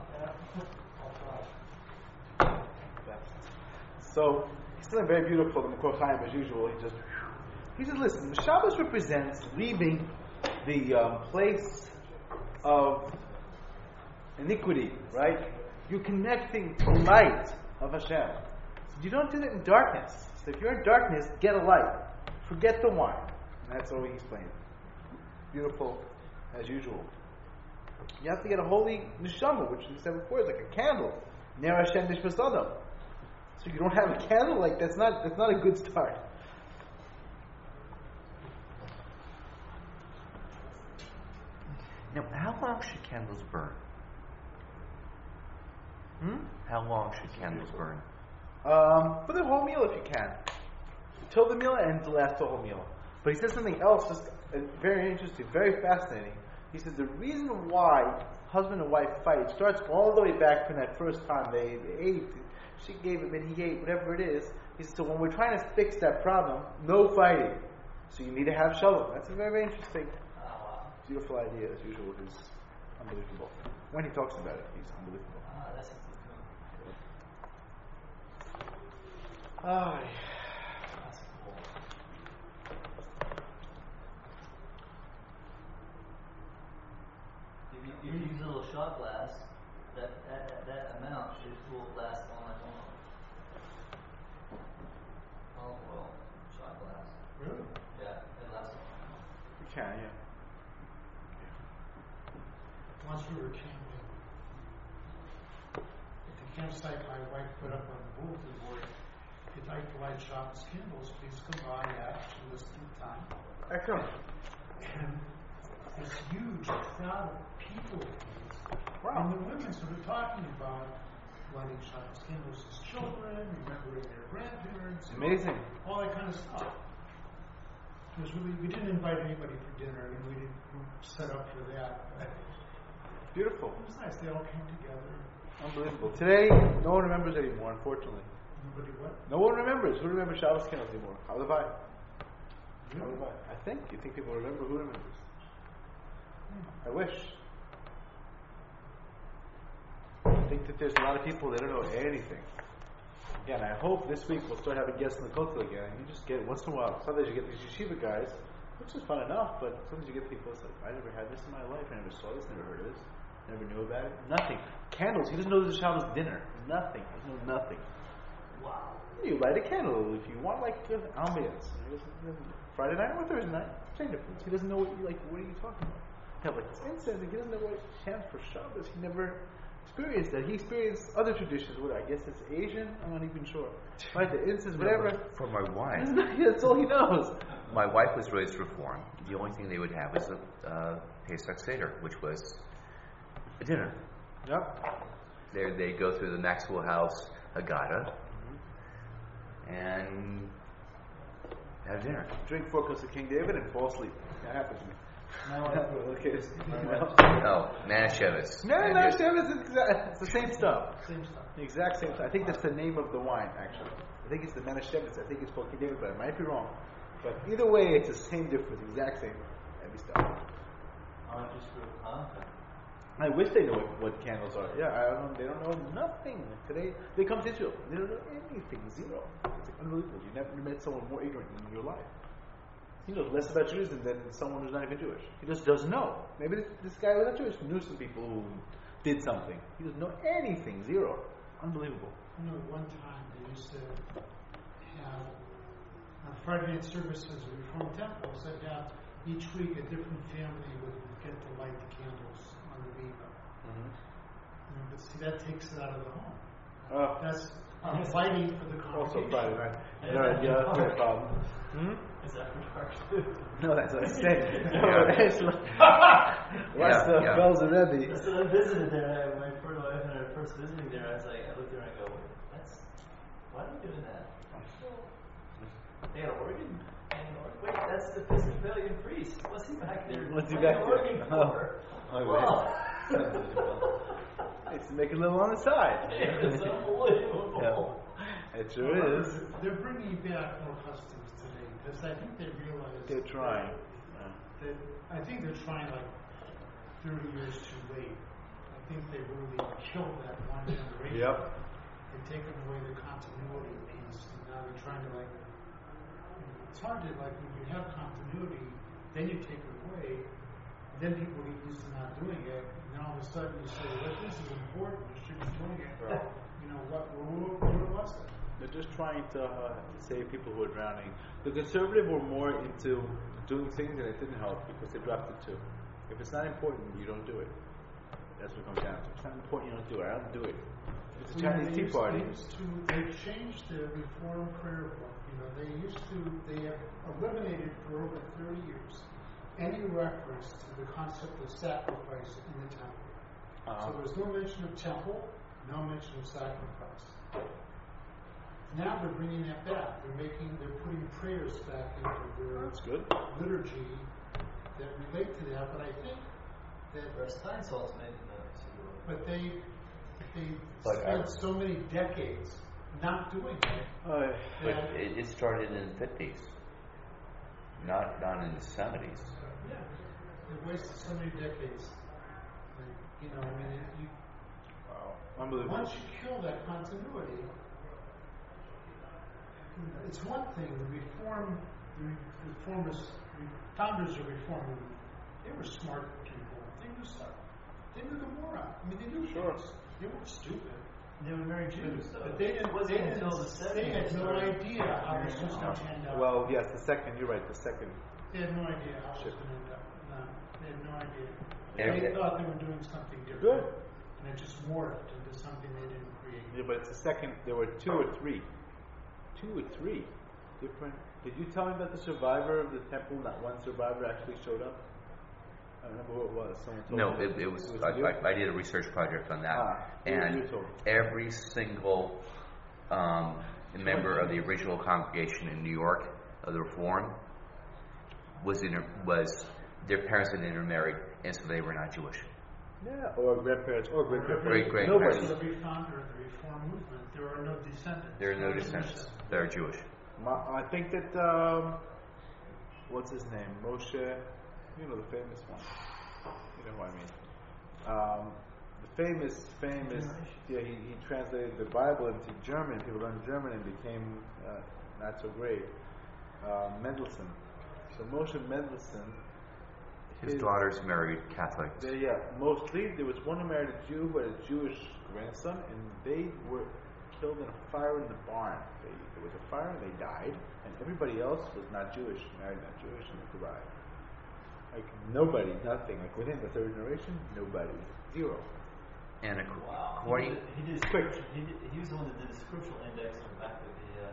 So he's something very beautiful. The Makor Chaim, as usual, he just he says, "Listen, the Shabbos represents leaving the um, place of iniquity, right? You're connecting to light of Hashem. You don't do that in darkness. So if you're in darkness, get a light. Forget the wine." And that's all he explained. Beautiful, as usual. You have to get a holy neshama, which we said before is like a candle. Ner Hashem nishmas adam. So you don't have a candle, like that's not that's not a good start. Now, how long should candles burn? Hmm? How long should candles burn? Um, for the whole meal if you can. Till the meal ends, last the whole meal. But he says something else, just uh, very interesting, very fascinating. He says the reason why husband and wife fight starts all the way back from that first time they, they ate. She gave him and he ate, whatever it is. He says, so when we're trying to fix that problem, no fighting. So you need to have shalom. That's a very, very interesting, Oh, wow. beautiful idea, as usual. He's unbelievable. When he talks about it, he's unbelievable. Ah, that's a good one. Ah, That's cool. If you, if you use a little shot glass, that, that, that, that amount, it will last all night long. Tour camping. At the campsite, my wife put up on the bulletin board, if you'd like to light Shabbos candles, please come by at a listed time. Excellent. And this huge crowd of people. Wow. And the women sort of talking about lighting Shabbos candles as children, remembering their grandparents. Amazing. All that kind of stuff. It was really, we didn't invite anybody for dinner, and we didn't set up for that. But Beautiful. it was nice. They all came together. Unbelievable. Today, no one remembers anymore, unfortunately. Nobody what? No one remembers. Who remembers Shabbos candles anymore? How have I? How Really? have I? I think. You think people remember? Who remembers? I wish. I think that there's a lot of people that don't know anything. Again, I hope this week we'll start having guests in the kotel again. You just get it once in a while. Sometimes you get these yeshiva guys, which is fun enough, but sometimes you get people that's like, I never had this in my life. I never saw this, never heard of this, never knew about it. Nothing. Candles. He doesn't know there's a Shabbos dinner. Nothing. He doesn't know nothing. Wow. You light a candle if you want, like, uh, ambience. He doesn't, he doesn't, Friday night or Thursday night, same difference. He doesn't know what you like. What are you talking about? You have like this incense, and he doesn't know what it stands for Shabbos. He never experienced that. He experienced other traditions. What I guess it's Asian. I'm not even sure. Right, the incense, whatever. For my wife, That's all he knows. my wife was raised Reform. The only thing they would have was a uh, Pesach Seder, which was a dinner. Yep. There they go through the Maxwell House Haggadah and have dinner. Drink four cups of King David and fall asleep. That happened to me. Now I Little kids. Oh, Manischewitz. No, And no, there's- Shem, it's, exa- it's the same stuff. Same stuff. The exact same stuff. I think that's the name of the wine, actually. I think it's the Manischewitz. I think it's called King David, but I might be wrong. But either way, it's the same difference, exact same heavy stuff. Orange juice fruit, huh? I wish they know what, what candles are. Yeah, I don't. They don't know nothing. Today they come to Israel. They don't know anything. Zero. It's like unbelievable. You never met someone more ignorant in your life. He knows less about Judaism than someone who's not even Jewish. He just doesn't know. Maybe this, this guy was not Jewish. Knew some people who did something. He doesn't know anything. Zero. Unbelievable. I know one time they used to have on Friday night services at Reform temples. They'd have each week a different family would get to light the candles on the Viva. Mm-hmm. You know, but see, that takes it out of the home. Oh, That's um, lighting for the also congregation. Friday night. Yeah. No, yeah, that's no problem. Hmm? Is that for dark too? No, that's what I said. No, Yeah. it's like- What's Yeah, the yeah. bells of Rebbe? That's when I visited there. My first wife and I were first visiting there. I was like, I looked there and I go, wait, that's why are they doing that? They got an organ hanging organ. Wait, that's the Episcopalian priest. What's he back there? What's he playing back the there? organ Oh. for? Oh, Well, It's to make it a little on the side. it's unbelievable. Yeah. It sure is. They're bringing back more customs today because I think they realize They're trying. that I think they're trying like thirty years too late. I think they really killed that one generation. Yep. They've taken away the continuity piece, and now they're trying to like. You know, it's hard to like when you have continuity, then you take it away, and then people get used to not doing it, and then all of a sudden you say, "Well, this is important. You should be doing it." Right. You know what? Where, where was it? They're just trying to uh, save people who are drowning. The conservative were more into doing things and it didn't help because they dropped it too. If it's not important, you don't do it. That's what it comes down to. If it's not important, you don't do it. I don't do it. If it's a Well, Chinese they Tea used- Party. They used to, they changed the Reform prayer book. You know, they used to, they have eliminated for over thirty years any reference to the concept of sacrifice in the temple. Uh-huh. So there's no mention of temple, no mention of sacrifice. Now they're bringing that back. They're making, they're putting prayers back into their That's good. liturgy that relate to that. But I think that, Where Steinsaltz made the but they, they But spent I- so many decades not doing it. Uh, But it, it started in the fifties, not not in the seventies. Yeah, they wasted so many decades. Like, you know, I mean, you, wow. Unbelievable. once you kill that continuity, it's one thing. The reform, the reformers, the founders of reform, they were smart people. They knew stuff. They knew the moron. I mean, they knew Sure. things. They weren't stupid. They were very Jews, though. But they didn't. It wasn't they didn't, until the they had seventies. no idea how this was going to end up. Well, yes, the second, you're right, the second. They had no idea how it was Shit. going to end up. No, they had no idea. Every- They thought they were doing something different. Good. And it just morphed into something they didn't create. Yeah, but it's the second. There were two or three, two or three different. Did you tell me about the survivor of the temple? That one survivor actually showed up. I don't remember who it was. Someone told No, me. it, it was. It was I, you? I, I did a research project on that, Ah, you- and you told me. every single um, member of the original congregation in New York of the Reform was inter- was their parents had intermarried, and so they were not Jewish. Yeah, or grandparents, or great grandparents. Great, great Nobody. So the founder of the Reform movement, there are no descendants. There are no descendants. They are Jewish. Ma- I think that um, what's his name? Moshe. You know the famous one. You know who I mean. Um, the famous, famous. Yeah, he, he translated the Bible into German. People learned German and became uh, not so great. Uh, Mendelssohn. So Moshe Mendelssohn. His daughters married Catholic. They, yeah, mostly there was one who married a Jew who had a Jewish grandson, and they were killed in a fire in the barn. They, there was a fire, and they died, and everybody else was not Jewish, married not Jewish, and survived. Like nobody, nothing. Like within the third generation, nobody, zero. And ac- Wow. according, He did, he, did Quick. scripture, he, did, he was the one that did the scriptural index on the back of the. Uh,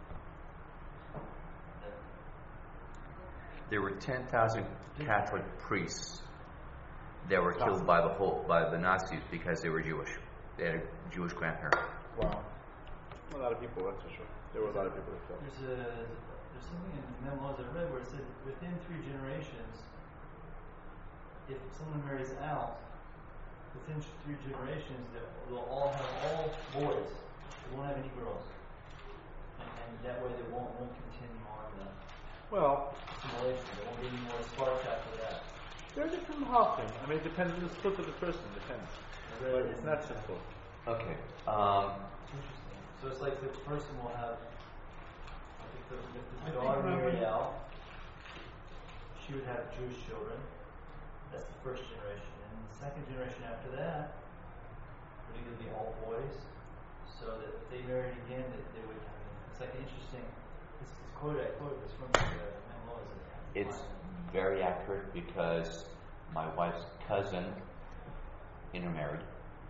the there were ten thousand Catholic priests that were killed by the whole by the Nazis because they were Jewish. They had a Jewish grandparent. Wow. A lot of people, that's for sure. There were a lot of people that killed. there's a there's something in the memos I read where it said within three generations, if someone marries out, within three generations, they'll, they'll all have all boys. They won't have any girls, and, and that way they won't won't continue on the Well, assimilation. There won't be any more sparks after that. they're different often. I mean, it depends on the split of the person. Depends. I read But it it's in- not simple. Okay. Um, Interesting. So it's like the person will have, I think the, if I the think daughter Reverend- married out, she would have Jewish children. That's the first generation. And the second generation after that would either be all boys, so that if they married again, that they would, I mean, it's like interesting, this is quote, I quote this from the uh, memo. Is it? it's very accurate because my wife's cousin intermarried.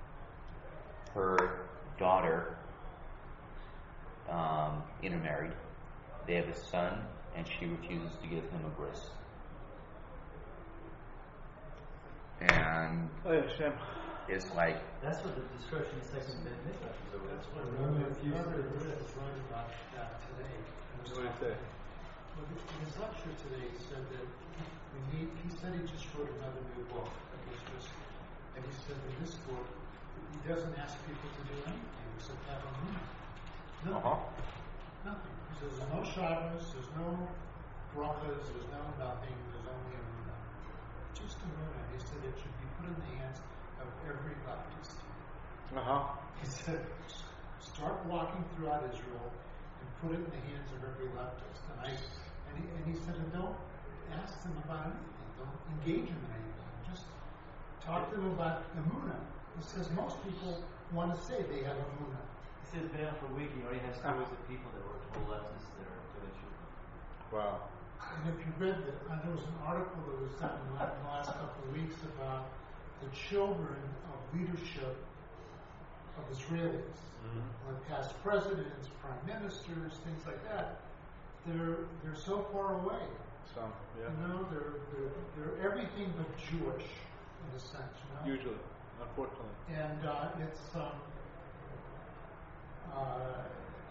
Her daughter um, intermarried. They have a son, and she refuses to give him a bris. And Oh yeah, Shem. it's like, That's what the description of second bit mitzvah is over. That's what Remember, Reverend if you- Reverend Rick was writing about that today. What did he say? Well, in his lecture today, he said that we need, he said he just wrote another new book. That was just, and he said in this book, he doesn't ask people to do anything except have a moon. Nothing. Uh-huh. Nothing. He says there's no Shabbos, there's no brachas, there's no nothing, there's only a moon. Just a moon. And he said it should be put in the hands of every leftist. Uh huh. He said, start walking throughout Israel and put it in the hands of every leftist. And I, and he, and he said, and don't ask them about anything. Don't engage them in anything. Just talk to them about Emunah. He says most people want to say they have Emunah. He says it's been out for a week. He already has stories of people that were total leftists that are doing shit. Wow. And if you read the, uh, there was an article that was done in the in the last couple of weeks about the children of leadership of Israelis. Mm-hmm. Like past presidents, prime ministers, things like that, they're they're so far away. Some, yeah. You know, they're they're they're everything but Jewish in a sense. You know? Usually, unfortunately. And uh, it's um, uh,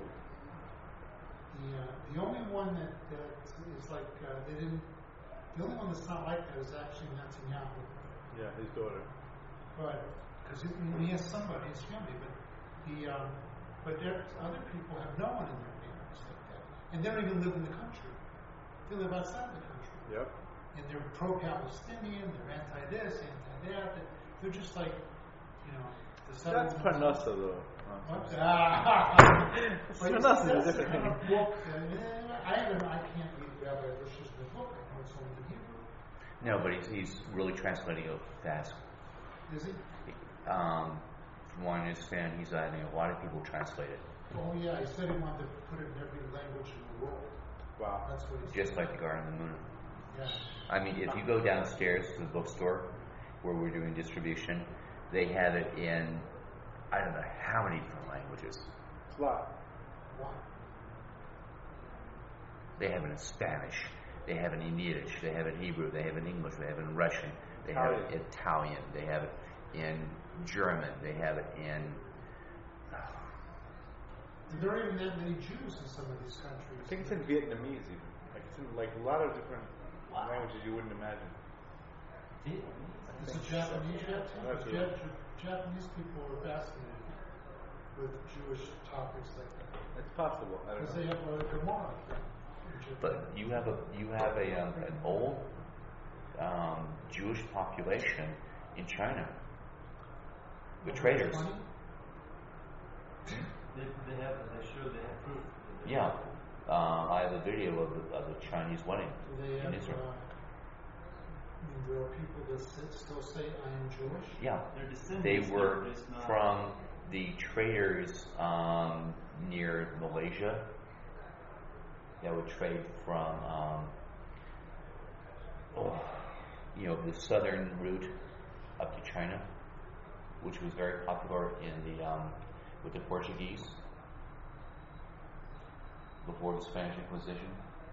the uh, the only one that, that is like uh, they didn't. The only one that's not like that is actually Netanyahu. Yeah, his daughter. But because he has somebody, his family, but the um, but there, other people have no one in their families like that, and they don't even live in the country. They live outside the country, Yep. and they're pro-Palestinian, they're anti-this, anti-that. They're just like, you know, the That's settlements- Parnassa, though. What? Ah, but Parnassa is a that's the different kind of thing. book. that- I haven't. I can't read Rabbi Bush's new book. I know it's only in Hebrew. no, but he's, he's really translating it fast. Is it? Um, from what I understand, he's having a lot of people translate it, Oh yeah, he said he wanted to put it in every language in the world. Wow. That's what he said. just like the Garden of the Moon. Yeah. I mean, if you go downstairs to the bookstore where we're doing distribution. They have it in, I don't know how many different languages. It's a lot. Wow. They have it in Spanish. They have it in Yiddish. They have it in Hebrew. They have it in English. They have it in Russian. They have it in Italian. They have it in German. They have it in. There aren't even that many Jews in some of these countries. I think it's in Vietnamese even. Like it's in like a lot of different Wow. languages you wouldn't imagine. Is it Japanese yet too? That's Because right. Jap- Japanese people are fascinated with Jewish topics like that. It's possible. I don't Because know. they have a Gemara thing in Japan. But you have a you have a um, an old um, Jewish population in China. The traders. Funny? They, they have, they show, they have proof. that they- Yeah. Um, I have a video of the, of the Chinese wedding Do they have, in Israel. uh, I mean, there are people that sit, still say, I am Jewish? Yeah. They're descendants. They they're were just not- from the traders um, near Malaysia that would trade from, um, oh, you know, the southern route up to China, which was very popular in the um, with the Portuguese before the Spanish Inquisition.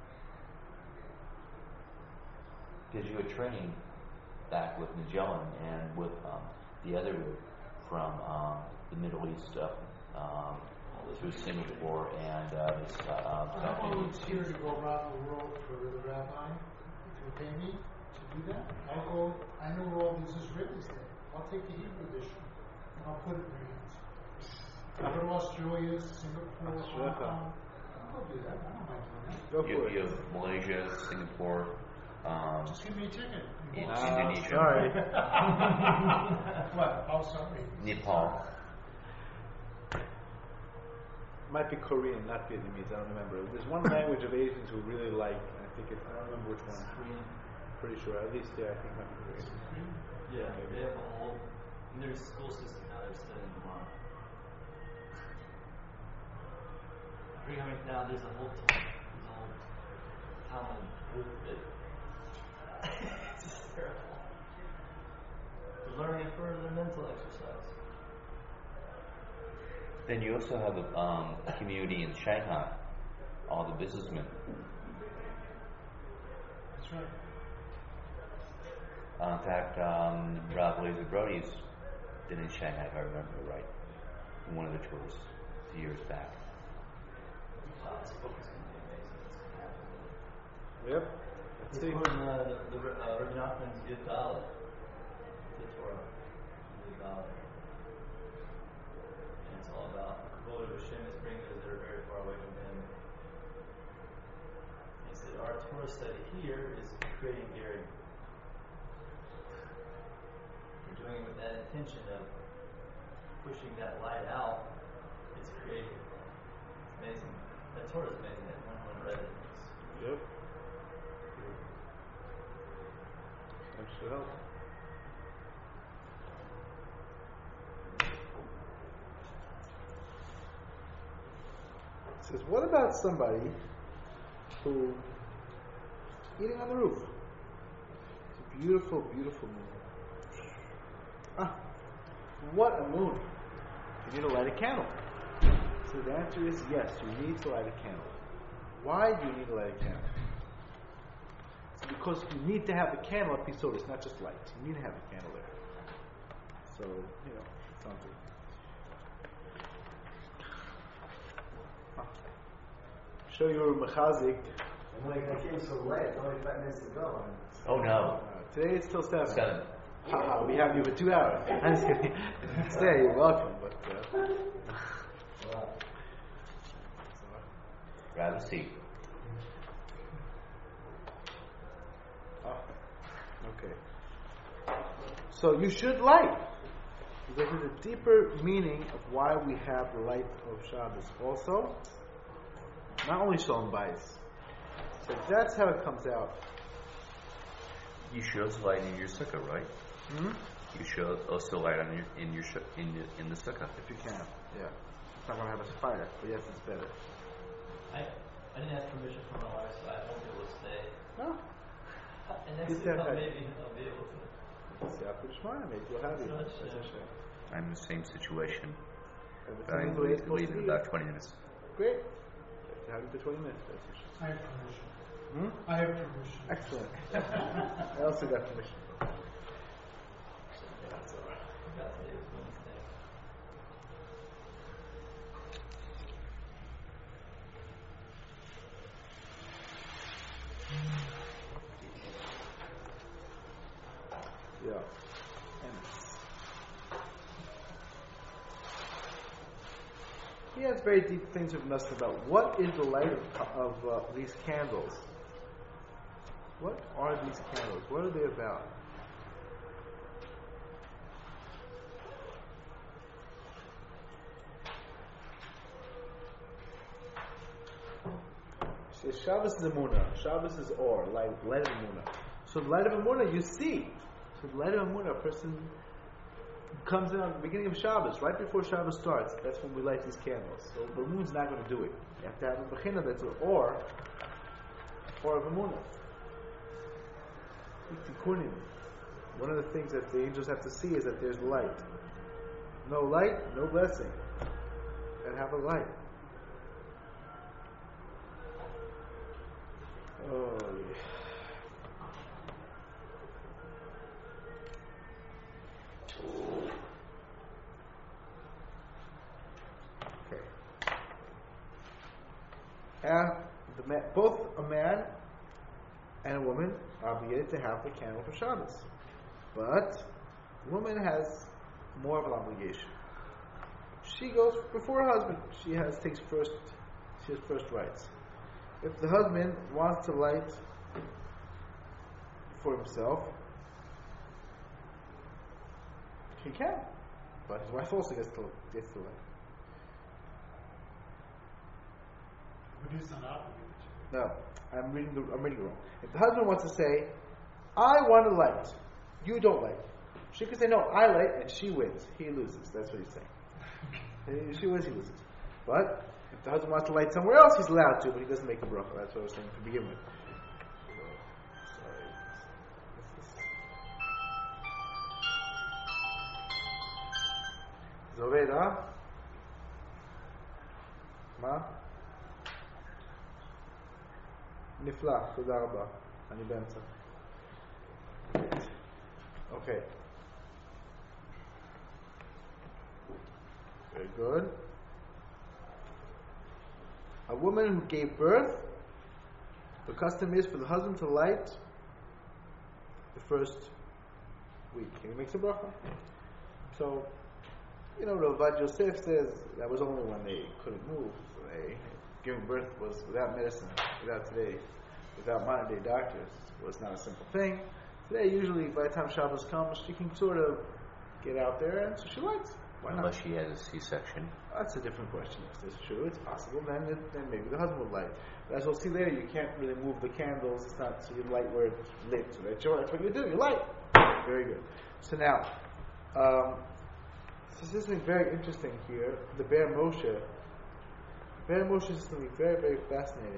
Because you had trading back with Magellan and with um, the other route from um, the Middle East up um, through Singapore and uh, this uh, uh, I South Indian volunteer Seas. to go around the world for the rabbi to pay me to do that. I'll go, I know where all these Israelis live. I'll take the Hebrew edition and I'll put it in their hands. I'll go to Australia, Singapore, Australia. Hong Kong. I'll go do that. I don't mind doing that. Go You, for you it. have Malaysia, Singapore, um, Just give me a ticket. in Ah, Indonesia, sorry. What? Oh, sorry. Nepal. Might be Korean, not Vietnamese. I don't remember. There's one language of Asians who really like. I think it's. I don't remember which one. Korean. Pretty sure. At least, yeah, I think it might be Korean. Yeah, they have a whole, in their school system now, they're studying Gemara. I forget how many, now there's a whole, there's a whole Talmud group that, it's just terrible. They're learning it for their mental exercise. Then you also have a, um, a community in Shanghai, all the businessmen. That's right. Uh, in fact, um, Rob Laser Brody's been in Shanghai, if I remember right, in one of the tours a few years back. Wow, this book is going to be amazing. It's going to happen. Yep. Let's It's see. according to uh, the, the uh, Rabbi Nachman's Yud Dalet, the Torah, Yud Dalet. And it's all about Kavod of Hashem is bringing those that are very far away from Him. He said, our Torah study here is creating Gary. We're doing it with that intention of pushing that light out. It's creating. It's amazing. That Torah is amazing. That one one read it. It's Yep. That should help. It says, what about somebody who eating on the roof? It's a beautiful, beautiful moon. Ah, what a moon! You need to light a candle. So the answer is yes, you need to light a candle. Why do you need to light a candle? It's because you need to have the candle at Pisotis, it's not just light. You need to have the candle there. So, you know, sounds good. Huh. Show you were mechazik. I'm like, I came so late, only five minutes to go. Oh no, Uh, today it's till seven. seven. Haha, we have you for two hours. I'm just kidding. Stay, you're welcome. But uh, Wow. Grab a seat. oh, okay. So you should light. Because there's a deeper meaning of why we have the light of Shabbos. Also, not only Shalom Bayis. So that's how it comes out. You should also light in your sukkah, right? Hmm? You should also light on your in your sh- in the, in the sukkah. If you can, yeah. It's not going to have a fire, but yes, it's better. I, I didn't ask permission from my wife, so I won't be able to stay. No? And next Get week, that I'll right. maybe I'll be able to. Siyata Shmaya, maybe you'll have it. So That's it's, a uh, shame. I'm in the same situation. Everything But I is the way it's leave, supposed leave to in be. about twenty minutes. Great. Have it for twenty minutes. That's a shame. I have permission. Hmm? I have permission. Excellent. I also got permission. That's all right. Forgot today was Wednesday. Yeah. And he has very deep things of us about what is the light of, of uh, these candles. What are these candles? What are they about? She says Shabbos is Emunah. Shabbos is Or, light, light of Emunah. So the light of Emunah you see. So the light of Emunah, a person comes in on the beginning of Shabbos, right before Shabbos starts. That's when we light these candles. So the moon's not going to do it. You have to have a bechina that's an Or, Or of Emunah. Tikkunim. One of the things that the angels have to see is that there's light. No light, no blessing. And have a light. Oh, yeah. Okay. And the man, both a man and a woman are obligated to have the candle for Shabbos. But the woman has more of an obligation. She goes before her husband. She has takes first. She has first rights. If the husband wants to light for himself, he can. But his wife also gets to gets to light. But he's not obligated. No, I'm reading the I'm reading it wrong. If the husband wants to say, "I want to light," you don't light. She could say, "No, I light," and she wins. He loses. That's what he's saying. She wins, he loses. But if the husband wants to light somewhere else, he's allowed to, but he doesn't make a bracha. That's what I was saying to begin with. Sorry. זה עובד, אה? מה? נפלא, תודה רבה. אני באמצע. Okay. Very good. A woman who gave birth, the custom is for the husband to light the first week. And he makes a bracha. So, you know, Rav Yosef says that was only when they couldn't move. They, giving birth was without medicine, without today, without modern day doctors, was not a simple thing. Today, usually, by the time Shabbos comes, she can sort of get out there, and so she lights. Why not? Unless she has a C-section. That's a different question. If that's true, it's possible. Then, it, then maybe the husband will light. But as we'll see later, you can't really move the candles. It's not so you light where it's lit. So that's, your, that's what you do. You light. Very good. So now, um, so this is something very interesting here. The Be'er Moshe. Be'er Moshe is something very, very fascinating.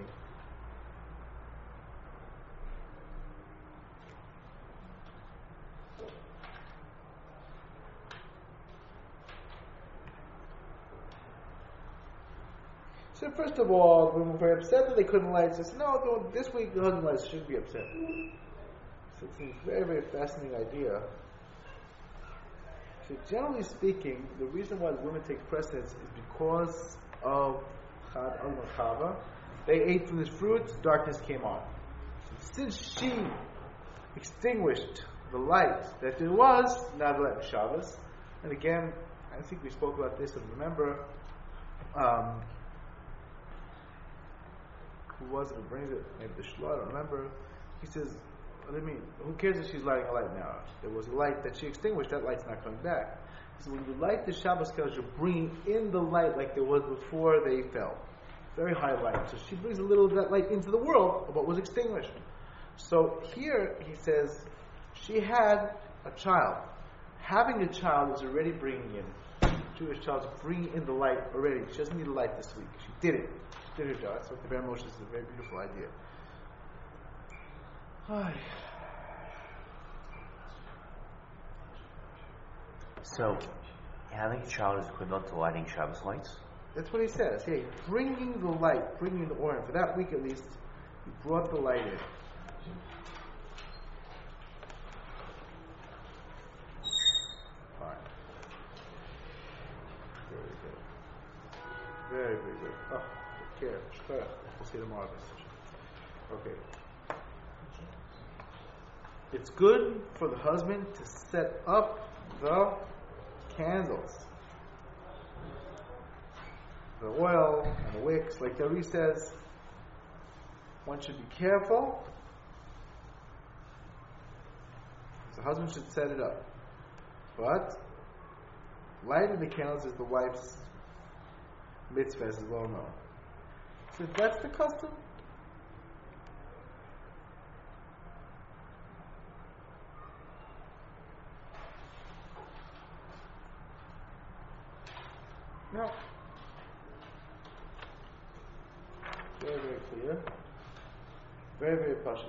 So first of all, we were very upset that they couldn't light. They said, no, no, this week the husband lights shouldn't be upset. So it's a very, very fascinating idea. So generally speaking, the reason why the women take precedence is because of Chad al Chava. They ate from this fruit, darkness came on. So since she extinguished the light that there was, now the light of Shabbos. And again, I think we spoke about this, and remember, um, who was it who brings it? Maybe the Shloh, I don't remember. He says, what do you mean? Who cares if she's lighting a light now? There was a light that she extinguished, that light's not coming back. So when you light the Shabbos candles, you're bringing in the light like there was before they fell. Very high light. So she brings a little of that light into the world of what was extinguished. So here he says, she had a child. Having a child is already bringing in. Jewish child is bringing in the light already. She doesn't need a light this week. She did it. She did her job. That's what the Be'er Moshe is a very beautiful idea. Hi. So, having a child is equivalent to lighting Shabbos lights? That's what he says. Hey, bringing the light, bringing the oil. For that week at least, he brought the light in. Fine. Very good. Very, very good. Oh, take care. Shkara. We'll see you tomorrow. Okay. It's good for the husband to set up the candles, the oil and the wicks. Like Dari says, one should be careful. The husband should set it up. But lighting the candles is the wife's mitzvah, as is well known. So if that's the custom, no. Very, very clear. Very, very pashut.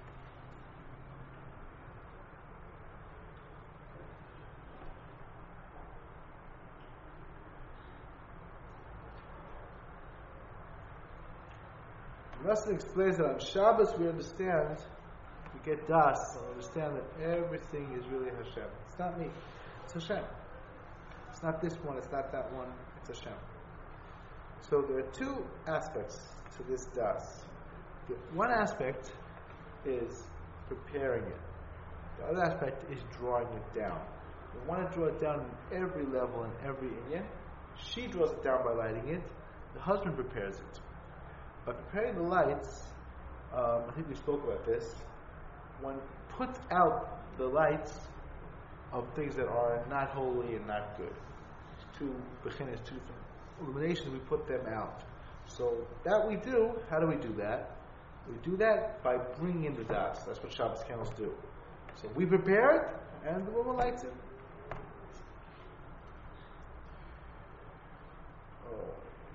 Rashi explains that on Shabbos we understand, we get das, we understand that everything is really Hashem. It's not me, it's Hashem. It's not this one, it's not that one, it's Hashem. So there are two aspects to this das. The one aspect is preparing it. The other aspect is drawing it down. We want to draw it down in every level and every inyan. She draws it down by lighting it. The husband prepares it. By preparing the lights, um, I think we spoke about this, one puts out the lights of things that are not holy and not good. Two beginners, two illuminations, we put them out. So that we do. How do we do that? We do that by bringing in the das. That's what Shabbos candles do. So we prepare it, and the woman lights it. Oh.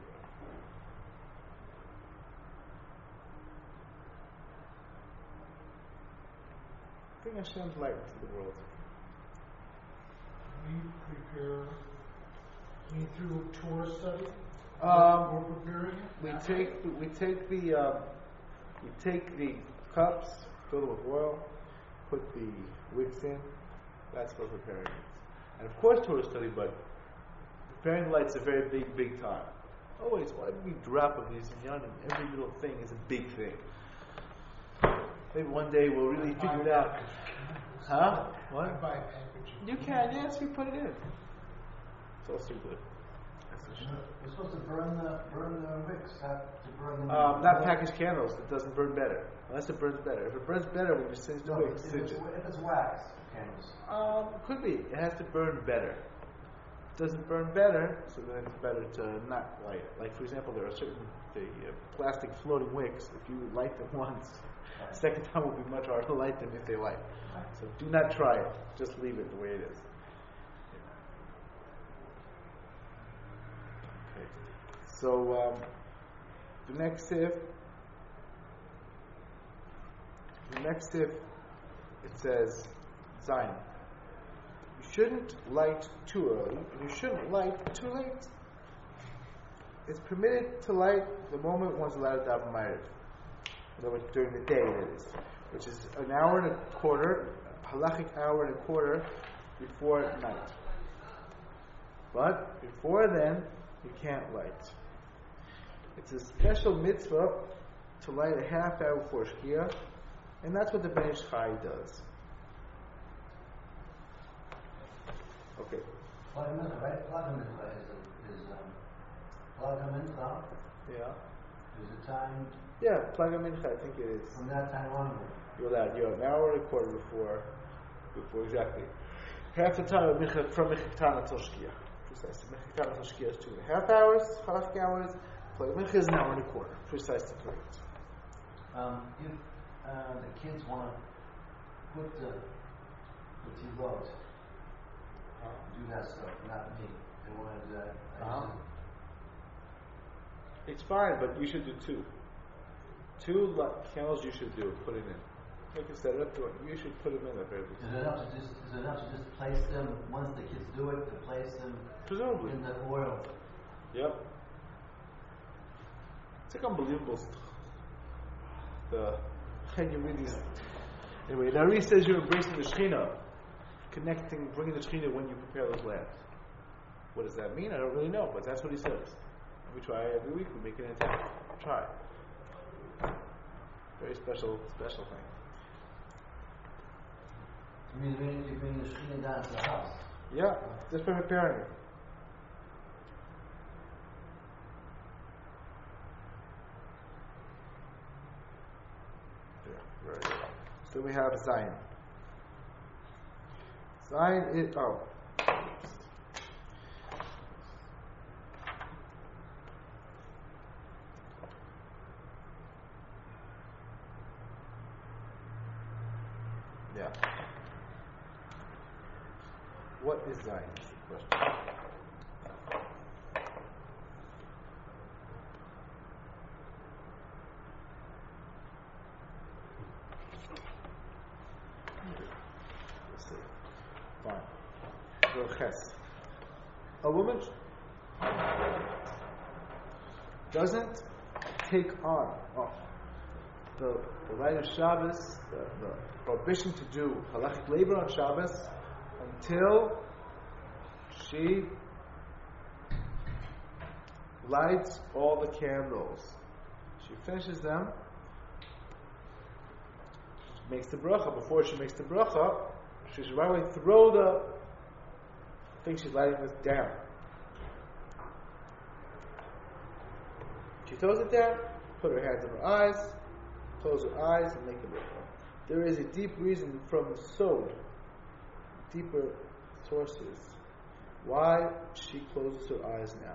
Bring Hashem's light into the world. We prepare, we through Torah study, Um, we're preparing it. we take we take the um, we take the cups, fill them with oil, put the wicks in. That's what preparing is. And of course, Torah study, but preparing the lights is a very big, big time. Always, every drop of these inyanim, every little thing is a big thing. Maybe one day we'll really figure it out. Huh? What? I buy packaging. You can, yes, you put it in. It's also good. That's for sure. You're supposed to burn the burn the wicks, not to burn them. Um, not packaged candles. It doesn't burn better. Unless it burns better. If it burns better, when you singe the No, wick, if, singe it's, it. if it's wax candles. Um, could be. It has to burn better. It doesn't burn better, so then it's better to not light it. Like, for example, there are certain the, uh, plastic floating wicks. If you light them once, the second time will be much harder to light them if they light. So do not try it. Just leave it the way it is. Okay. So um, the next sif, the next sif, it says Zayin. You shouldn't light too early, and you shouldn't light too late. It's permitted to light the moment one's allowed to daven Ma'ariv. In other words, during the day, that is, which is an hour and a quarter, a halachic hour and a quarter before night. But before then, you can't light. It's a special mitzvah to light a half hour before Shkia, and that's what the Ben Ish Chai does. Okay. Plaga Mincha, right? Plaga Mincha is, is um, Plaga Mincha Yeah. is a time Yeah, Plaga Mincha, I think it is. from that time onward. You're allowed. You're an hour and a quarter before, before exactly. Half the time of Mincha, from Mincha until Shkia. Precisely. Mincha until Shkia is two and a half hours, half hours. Plaga Mincha is an hour and a quarter. Precisely correct. Um, if uh, the kids want to put the the tivot, do that stuff, not me. They want to do that. I Uh-huh. just- It's fine, but you should do two. Two li- candles you should do. Put it in. You can set it up to it. You should put them in at very least. Is it enough to just, is it enough to just place them, once the kids do it, to place them Presumably. in the oil? Yep. It's like unbelievable. The can you read these? Anyway, Nari says you're embracing the Shekhinah, connecting, bringing the Shekhinah when you prepare those lambs. What does that mean? I don't really know, but that's what he says. We try every week. We make an attempt. Try. Very special, special thing. You mean bring- you bring the Shekhinah down to the house? Yeah, just for preparing it. Yeah, very good. So we have Zion. Zion is, oh. Yeah. What is Zion? Is the question. Let's see. Fine. Roches. A woman doesn't take on oh, the, the right of Shabbos, the, the prohibition to do halachic labor on Shabbos until she lights all the candles. She finishes them. She makes the bracha. Before she makes the bracha, she should right away throw the thing she's lighting this down. She throws it down, put her hands on her eyes, close her eyes, and make a bracha. There is a deep reason from Sod, deeper sources, why she closes her eyes now.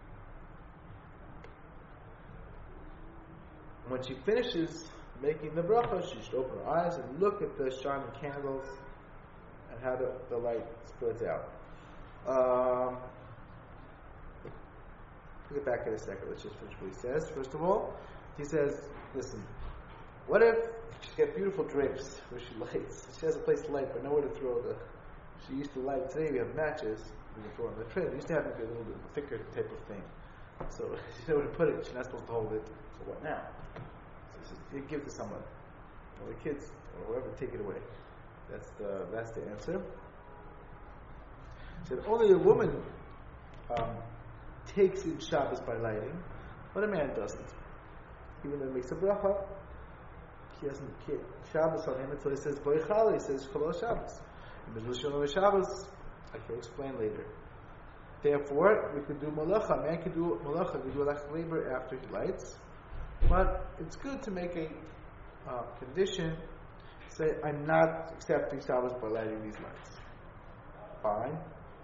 When she finishes making the bracha, she should open her eyes and look at the shining candles and how the, the light spreads out. Um, we'll get back in a second. Let's just finish what he says. First of all, he says, listen, what if she's got beautiful drapes where she lights? She has a place to light, but nowhere to throw the... She used to light, today we have matches, we can throw on the tray. They used to have maybe a little bit thicker type of thing. So she knows where to put it, she's not supposed to hold it. So what now? So she says, give it to someone. Or the kids, or whoever, take it away. That's the that's the answer. She said, only a woman um, takes in Shabbos by lighting, but a man doesn't. Even though he makes a bracha, he hasn't kept Shabbos on him until he says, Boichal, he says, Chalal Shabbos. Shabbos, I can explain later. Therefore, we could do malacha. Man can do malacha. We do halachic labor after he lights, but it's good to make a uh, condition. Say, I'm not accepting Shabbos by lighting these lights. Fine.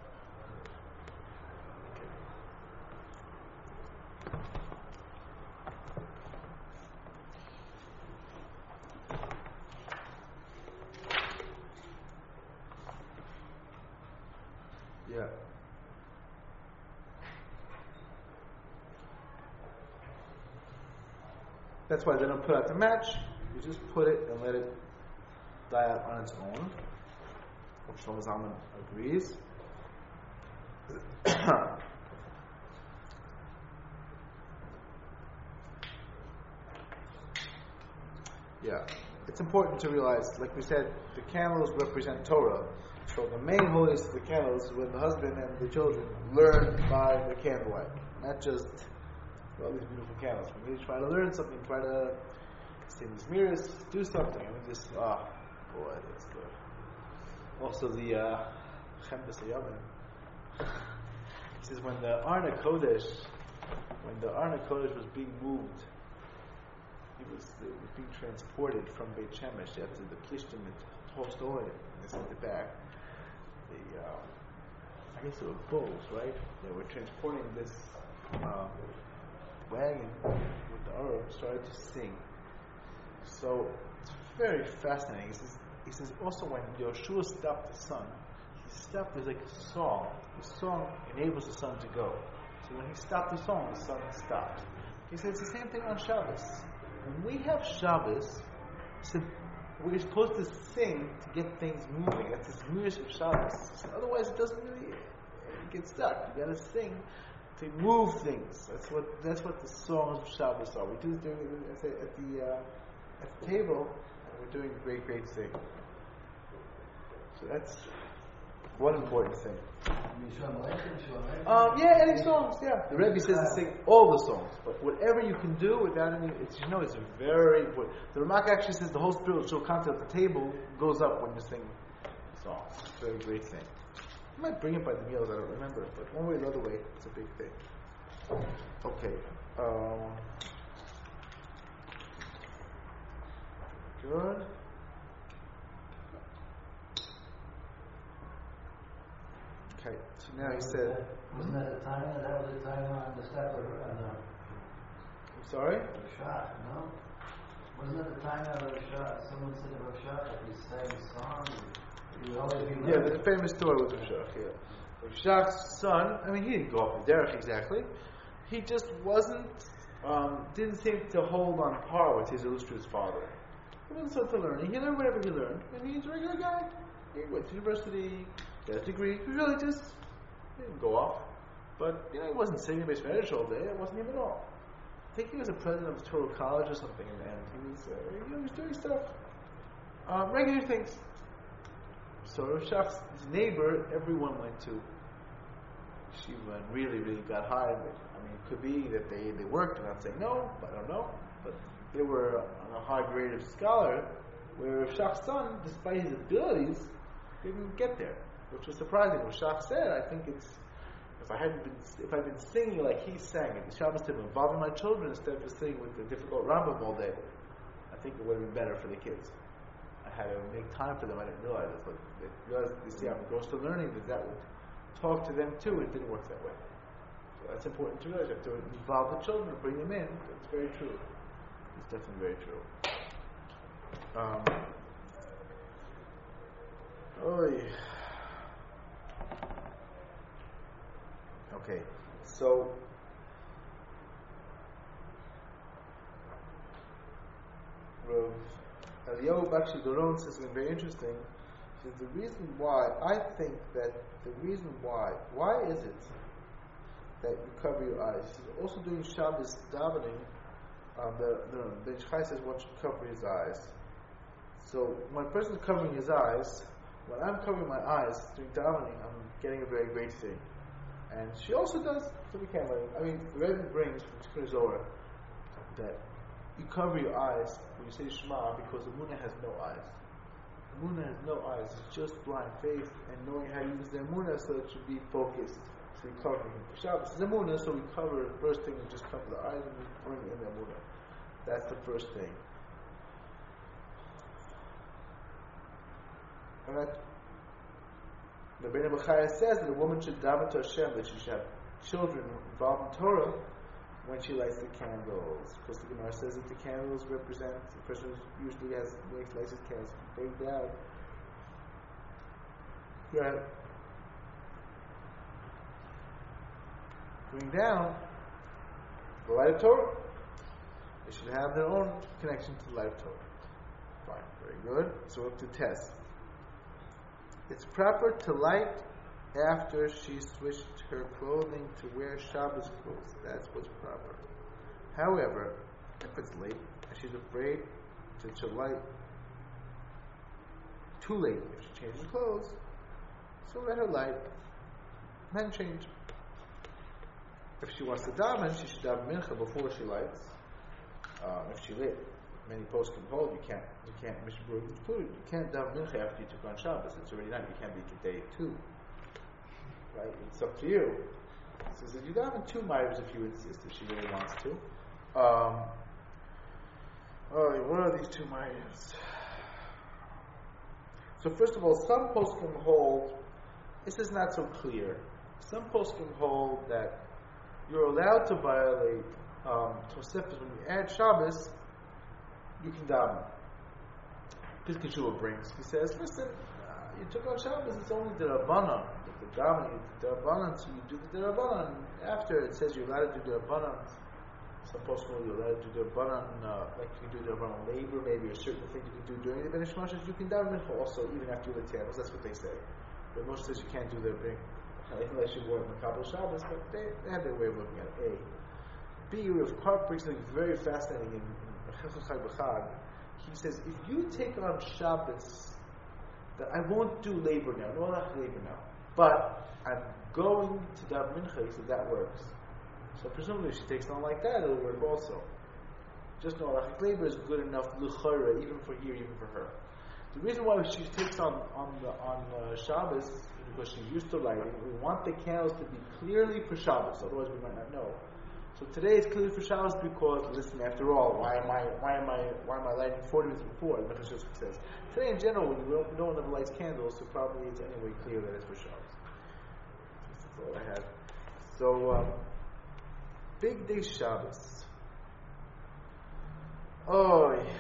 Yeah. That's why they don't put out the match. You just put it and let it die out on its own. Shlomo Zalman agrees. Yeah. It's important to realize, like we said, the candles represent Torah. So the main holiness of the candles is when the husband and the children learn by the candlelight. Not just all these beautiful candles. We need to try to learn something, try to sing these mirrors, do something. I mean, just, ah, oh, boy, that's good. Also, the uh, Chem B'Sayamin. He says when the Arna Kodesh, when the Arna Kodesh was being moved, he was, it was being transported from Beit Shemesh after the Plishtim had tossed away and they sent it back. The, uh, I guess it were bulls, right? They were transporting this uh, wagon with the Arab, started to sing. So it's very fascinating. He says, he says also when Yoshua stopped the sun, he stopped, there's like a song. The song enables the sun to go. So when he stopped the song, the sun stopped. He says it's the same thing on Shabbos. When we have Shabbos, so we're supposed to sing to get things moving. That's the Zmiris of Shabbos. Otherwise, it doesn't really uh, get stuck. You got to sing to move things. That's what that's what the songs of Shabbos are. We do this during at the at the, uh, at the table, and we're doing a great, great thing. So that's one important thing. Um, yeah, any songs, yeah. The Rebbe says to sing all the songs, but whatever you can do without any, it's, you know, it's very important. The Ramak actually says the whole spiritual content at the table goes up when you sing songs. It's a very great thing. You might bring it by the meals, I don't remember, but one way or the other way, it's a big thing. Okay. Um, good. Okay, so now he said. Wasn't that the time? That was the time on the step of uh, the. I'm sorry? The shot, no? Wasn't that the time of the shot? Someone said about shot that he sang a song. And he would always be. Yeah, the famous story with Rashach. Yeah, Rashach's son. I mean, he didn't go off the derech exactly. He just wasn't. Um, didn't seem to hold on par with his illustrious father. He wasn't so to learn. He learned whatever he learned, and he's a regular guy. He went to university. Got a degree, he really just he didn't go off. But, you know, he wasn't sitting in the basement all day, it wasn't him at all. I think he was a president of the Total College or something in the end. He was, uh, you know, he was doing stuff. Um, regular things. So Rashach's neighbor, everyone went to Shiva and really, really got high. I mean, it could be that they, they worked, I'm not saying no, I don't know. But they were on a high grade of scholar, where Rashach's son, despite his abilities, didn't get there. Which was surprising. What Shach said, I think it's, if I hadn't been, if I'd been singing like he sang at the Shabbos table, involving my children instead of singing with the difficult Rambam all day, I think it would have been better for the kids. I had to make time for them. I didn't realize it, but they realized, you see, I'm engrossed in learning that that would talk to them too. It didn't work that way. So that's important to realize. You have to involve the children, bring them in. It's very true. It's definitely very true. Um, oh yeah. Okay, so Rav Eliyahu Bakshi Doron says something very interesting. He says the reason why, I think that the reason why, why is it that you cover your eyes? He says also doing Shabbos davening, um, the the the Chai says one should cover his eyes. So when a person is covering his eyes, when I'm covering my eyes during davening, I'm getting a very great thing. And she also does, so we can't let it. I mean, the Rebbe brings from Tikkun Zohar that you cover your eyes when you say Shema because the Emunah has no eyes. The Emunah has no eyes, it's just blind faith and knowing how to use the Emunah so it should be focused. So we cover the Shabbos. It's Emunah, so we cover the first thing, we just cover the eyes and we bring in the Emunah. That's the first thing. And that the Rebbeinu Bechaya says that a woman should daven to Hashem, that she should have children involved in Torah when she lights the candles. Because the Gemara says that the candles represent the person who usually has lights his candles very loud. Right. Going down, the light of Torah. They should have their own connection to the light of Torah. Fine, very good. So up to test. It's proper to light after she switched her clothing to wear Shabbos clothes. That's what's proper. However, if it's late and she's afraid that she'll light too late if she changes clothes, so let her light and then change. If she wants to daven, she should daven mincha before she lights. Um, if she lit, many posts can hold. You can't. You can't. Mishnah included. You can't daven mincha after you took on Shabbos. It's already night. You can't be day two. Right? It's up to you. It says that you daven two ma'ariv if you insist, if she really wants to. Um, oh, what are these two ma'arivs? So first of all, some posts can hold. This is not so clear. Some posts can hold that you're allowed to violate um, Tosefes when you add Shabbos. You can daven. Piskei Teshuvah brings. He says, listen, uh, you took on Shabbos, it's only the Rabbanan. The davening is the Rabbanan, so you do the Rabbanan. After it says you're allowed to do the Rabbanan. some poskim you're allowed to do Rabbanan, uh, like you can do the Rabbanan labor, maybe or certain things you can do during the Ben Ish Mashas. You can daven mincha also, even after you lit candles. That's what they say. But Moshe says you can't do the unless you wore Makabel Shabbos, but they, they have their way of looking at it. A. B. Rav Karp brings something very fascinating in Chacham Chag B'Chag. He says, if you take on Shabbos, that I won't do labor now, no halach labor now, but I'm going to daven mincha, he said that works. So presumably if she takes on like that, it'll work also. Just no halach labor is good enough l'chora, even for here, even for her. The reason why she takes on on the, on uh, Shabbos is because she's used to lighting. We want the candles to be clearly for Shabbos, otherwise we might not know. So today is clearly for Shabbos because, listen, after all, why am I why am I why am I lighting forty minutes before? The Mechashivsk says. Today in general, when you don't, no one ever lights candles, so probably it's anyway clear that it's for Shabbos. That's all I had. So um, big day Shabbos. Oh yeah.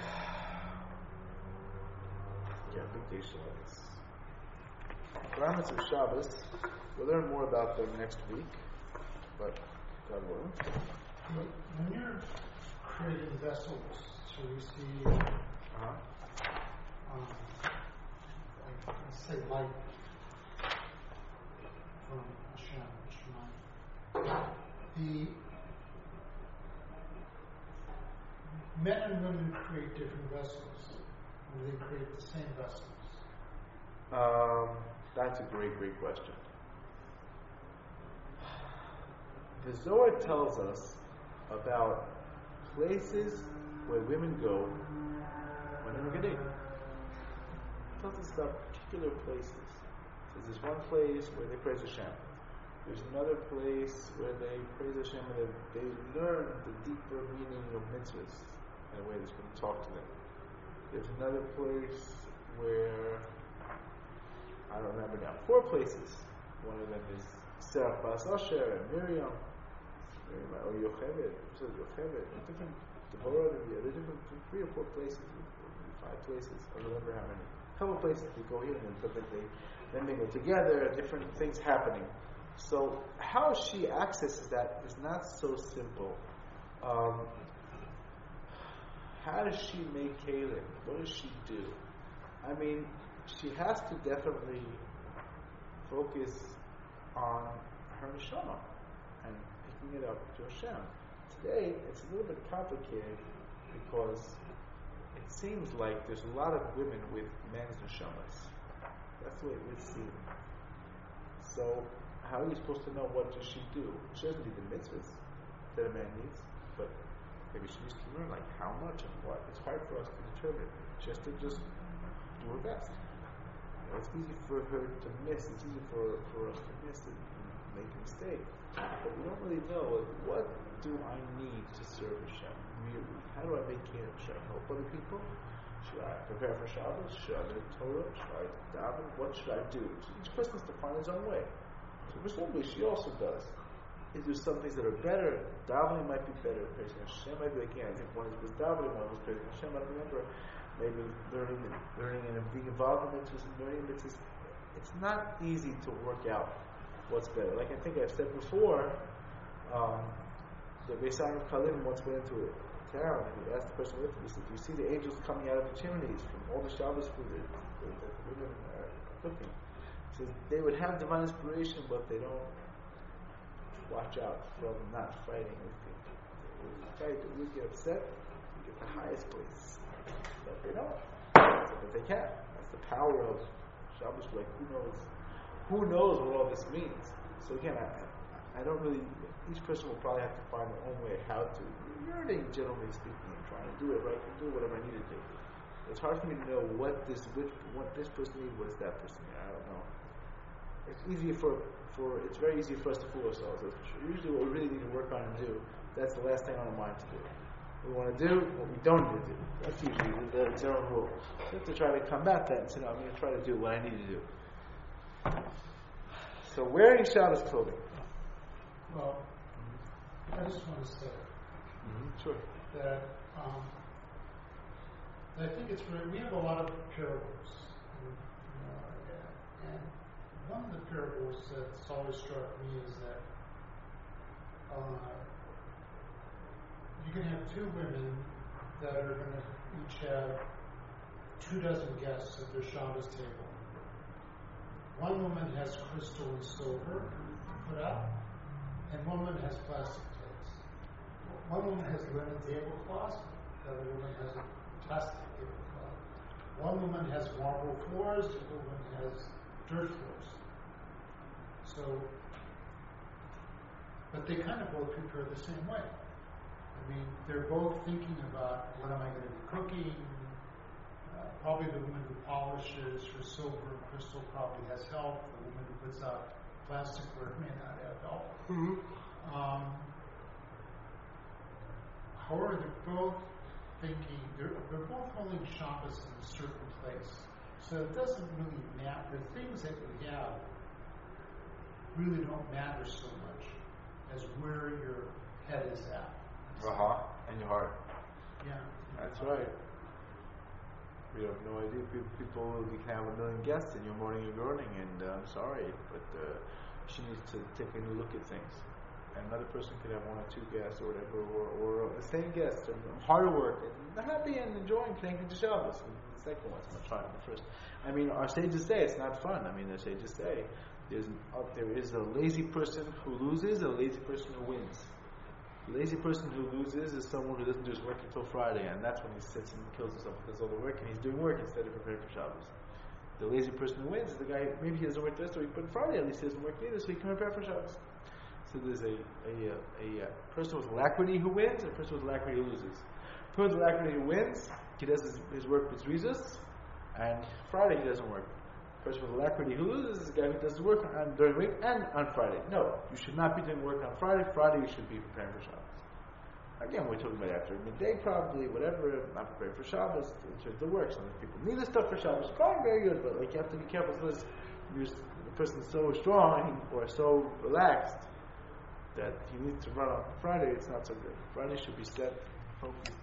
Yeah, big day Shabbos. Garments of Shabbos. We'll learn more about them next week, but God willing. When you're creating vessels to receive, uh-huh. um, like, let's say light from Hashem, Shemayim, the men and women create different vessels, or they create the same vessels. Um, that's a great, great question. The Zohar tells us about places where women go when they're Gedim. It tells us about particular places. So there's one place where they praise Hashem. There's another place where they praise Hashem and they, they learn the deeper meaning of mitzvahs in a way that's going to talk to them. There's another place where I don't remember now. Four places. One of them is Serach Bas Asher and Miriam, Miriam or Yocheved. So Yocheved. Different Deborah and the other different three or four places, five places. I don't remember how many. A couple places they go here and then, but they then they go together. Different things happening. So how she accesses that is not so simple. Um, how does she make kalim? What does she do? I mean, she has to definitely focus on her neshama and picking it up to Hashem. Today, it's a little bit complicated because it seems like there's a lot of women with men's neshamas. That's the way it would seem. So, how are you supposed to know what does she do? She doesn't need the mitzvahs that a man needs, but maybe she needs to learn like how much and what. It's hard for us to determine. She has to just do her best. It's easy for her to miss. It's easy for, for us to miss and make a mistake. But we don't really know, like, what do I need to serve Hashem? Really? How do I make Kingdom? Should I help other people? Should I prepare for Shabbos? Should I learn Torah? Should I daven? What should I do? So each person has to find his own way. So presumably she also does. Is there some things that are better? Davening might be better. Praising Hashem might be, again, I think one was davening, one was praising Hashem. I don't remember. Maybe learning, learning and being involved in mitzvahs and learning mitzvahs. It's not easy to work out what's better. Like I think I've said before, um, the Beisayim Kalim once went into a town and he asked the person with him, he said, do you see the angels coming out of the chimneys from all the Shabbos food that the women are cooking? He says, they would have divine inspiration, but they don't watch out from not fighting with people. When we fight, we get upset, we get the highest place. But they don't. So, but they can. That's the power of Shabbos. Like, who knows? Who knows what all this means? So again, I, I don't really. Each person will probably have to find their own way how to. Yearning, generally speaking, and trying to do it right, and do whatever I need to do. It's hard for me to know what this which what this person needs, what does that person need. I don't know. It's easy for for. It's very easy for us to fool ourselves. That's for sure. Usually, what we really need to work on and do. That's the last thing on our mind to do. We want to do what we don't need to do. That's usually the, the general rule. You have to try to combat that and say, no, I'm going to try to do what I need to do. So, wearing Shabbos clothing. Well, I just want to say mm-hmm. Sure. that um, I think it's very, we have a lot of parables. And, you know, and one of the parables that's always struck me is that uh, you can have two women that are going to each have two dozen guests at their Shabbos table. One woman has crystal and silver put out, and one woman has plastic plates. One woman has linen tablecloths, the other woman has a plastic tablecloth. One woman has marble floors, the other woman has dirt floors. So, but they kind of both prepare the same way. I mean, they're both thinking about what am I going to be cooking. Uh, probably the woman who polishes her silver and crystal probably has help. The woman who puts out plasticware may not have help. Mm-hmm. Um, however, they're both thinking, they're, they're both holding Shabbos in a certain place. So it doesn't really matter. The things that we have really don't matter so much as where your head is at. Uh-huh. And your heart. Yeah. That's right. We have no idea. People, we can have a million guests in your morning and morning, and uh, I'm sorry, but uh, she needs to take a new look at things. And another person could have one or two guests or whatever, or, or the same guests, and hard work, and happy and enjoying thanking to Shabbos. And the second one's not trying the first. I mean, our sages say it's not fun. I mean, the sages say there's uh, there is a lazy person who loses, and a lazy person who wins. The lazy person who loses is someone who doesn't do his work until Friday, and that's when he sits and kills himself because all the work, and he's doing work instead of preparing for Shabbos. The lazy person who wins is the guy, maybe he doesn't work the rest of the week, but Friday at least he doesn't work either, so he can prepare for Shabbos. So there's a a, a, a person with alacrity who wins, and a person with alacrity who loses. The person with alacrity who wins, he does his, his work with Jesus, and Friday he doesn't work. The person with alacrity who loses is the guy who does the work on, during the week and on Friday. No, you should not be doing work on Friday. Friday you should be preparing for Shabbos. Again, we're talking about after midday, probably, whatever, not preparing for Shabbos, in terms of the work. Some people need the stuff for Shabbos. Fine, very good, but like you have to be careful because the person's so strong or so relaxed that he needs to run on Friday. It's not so good. Friday should be set, focused.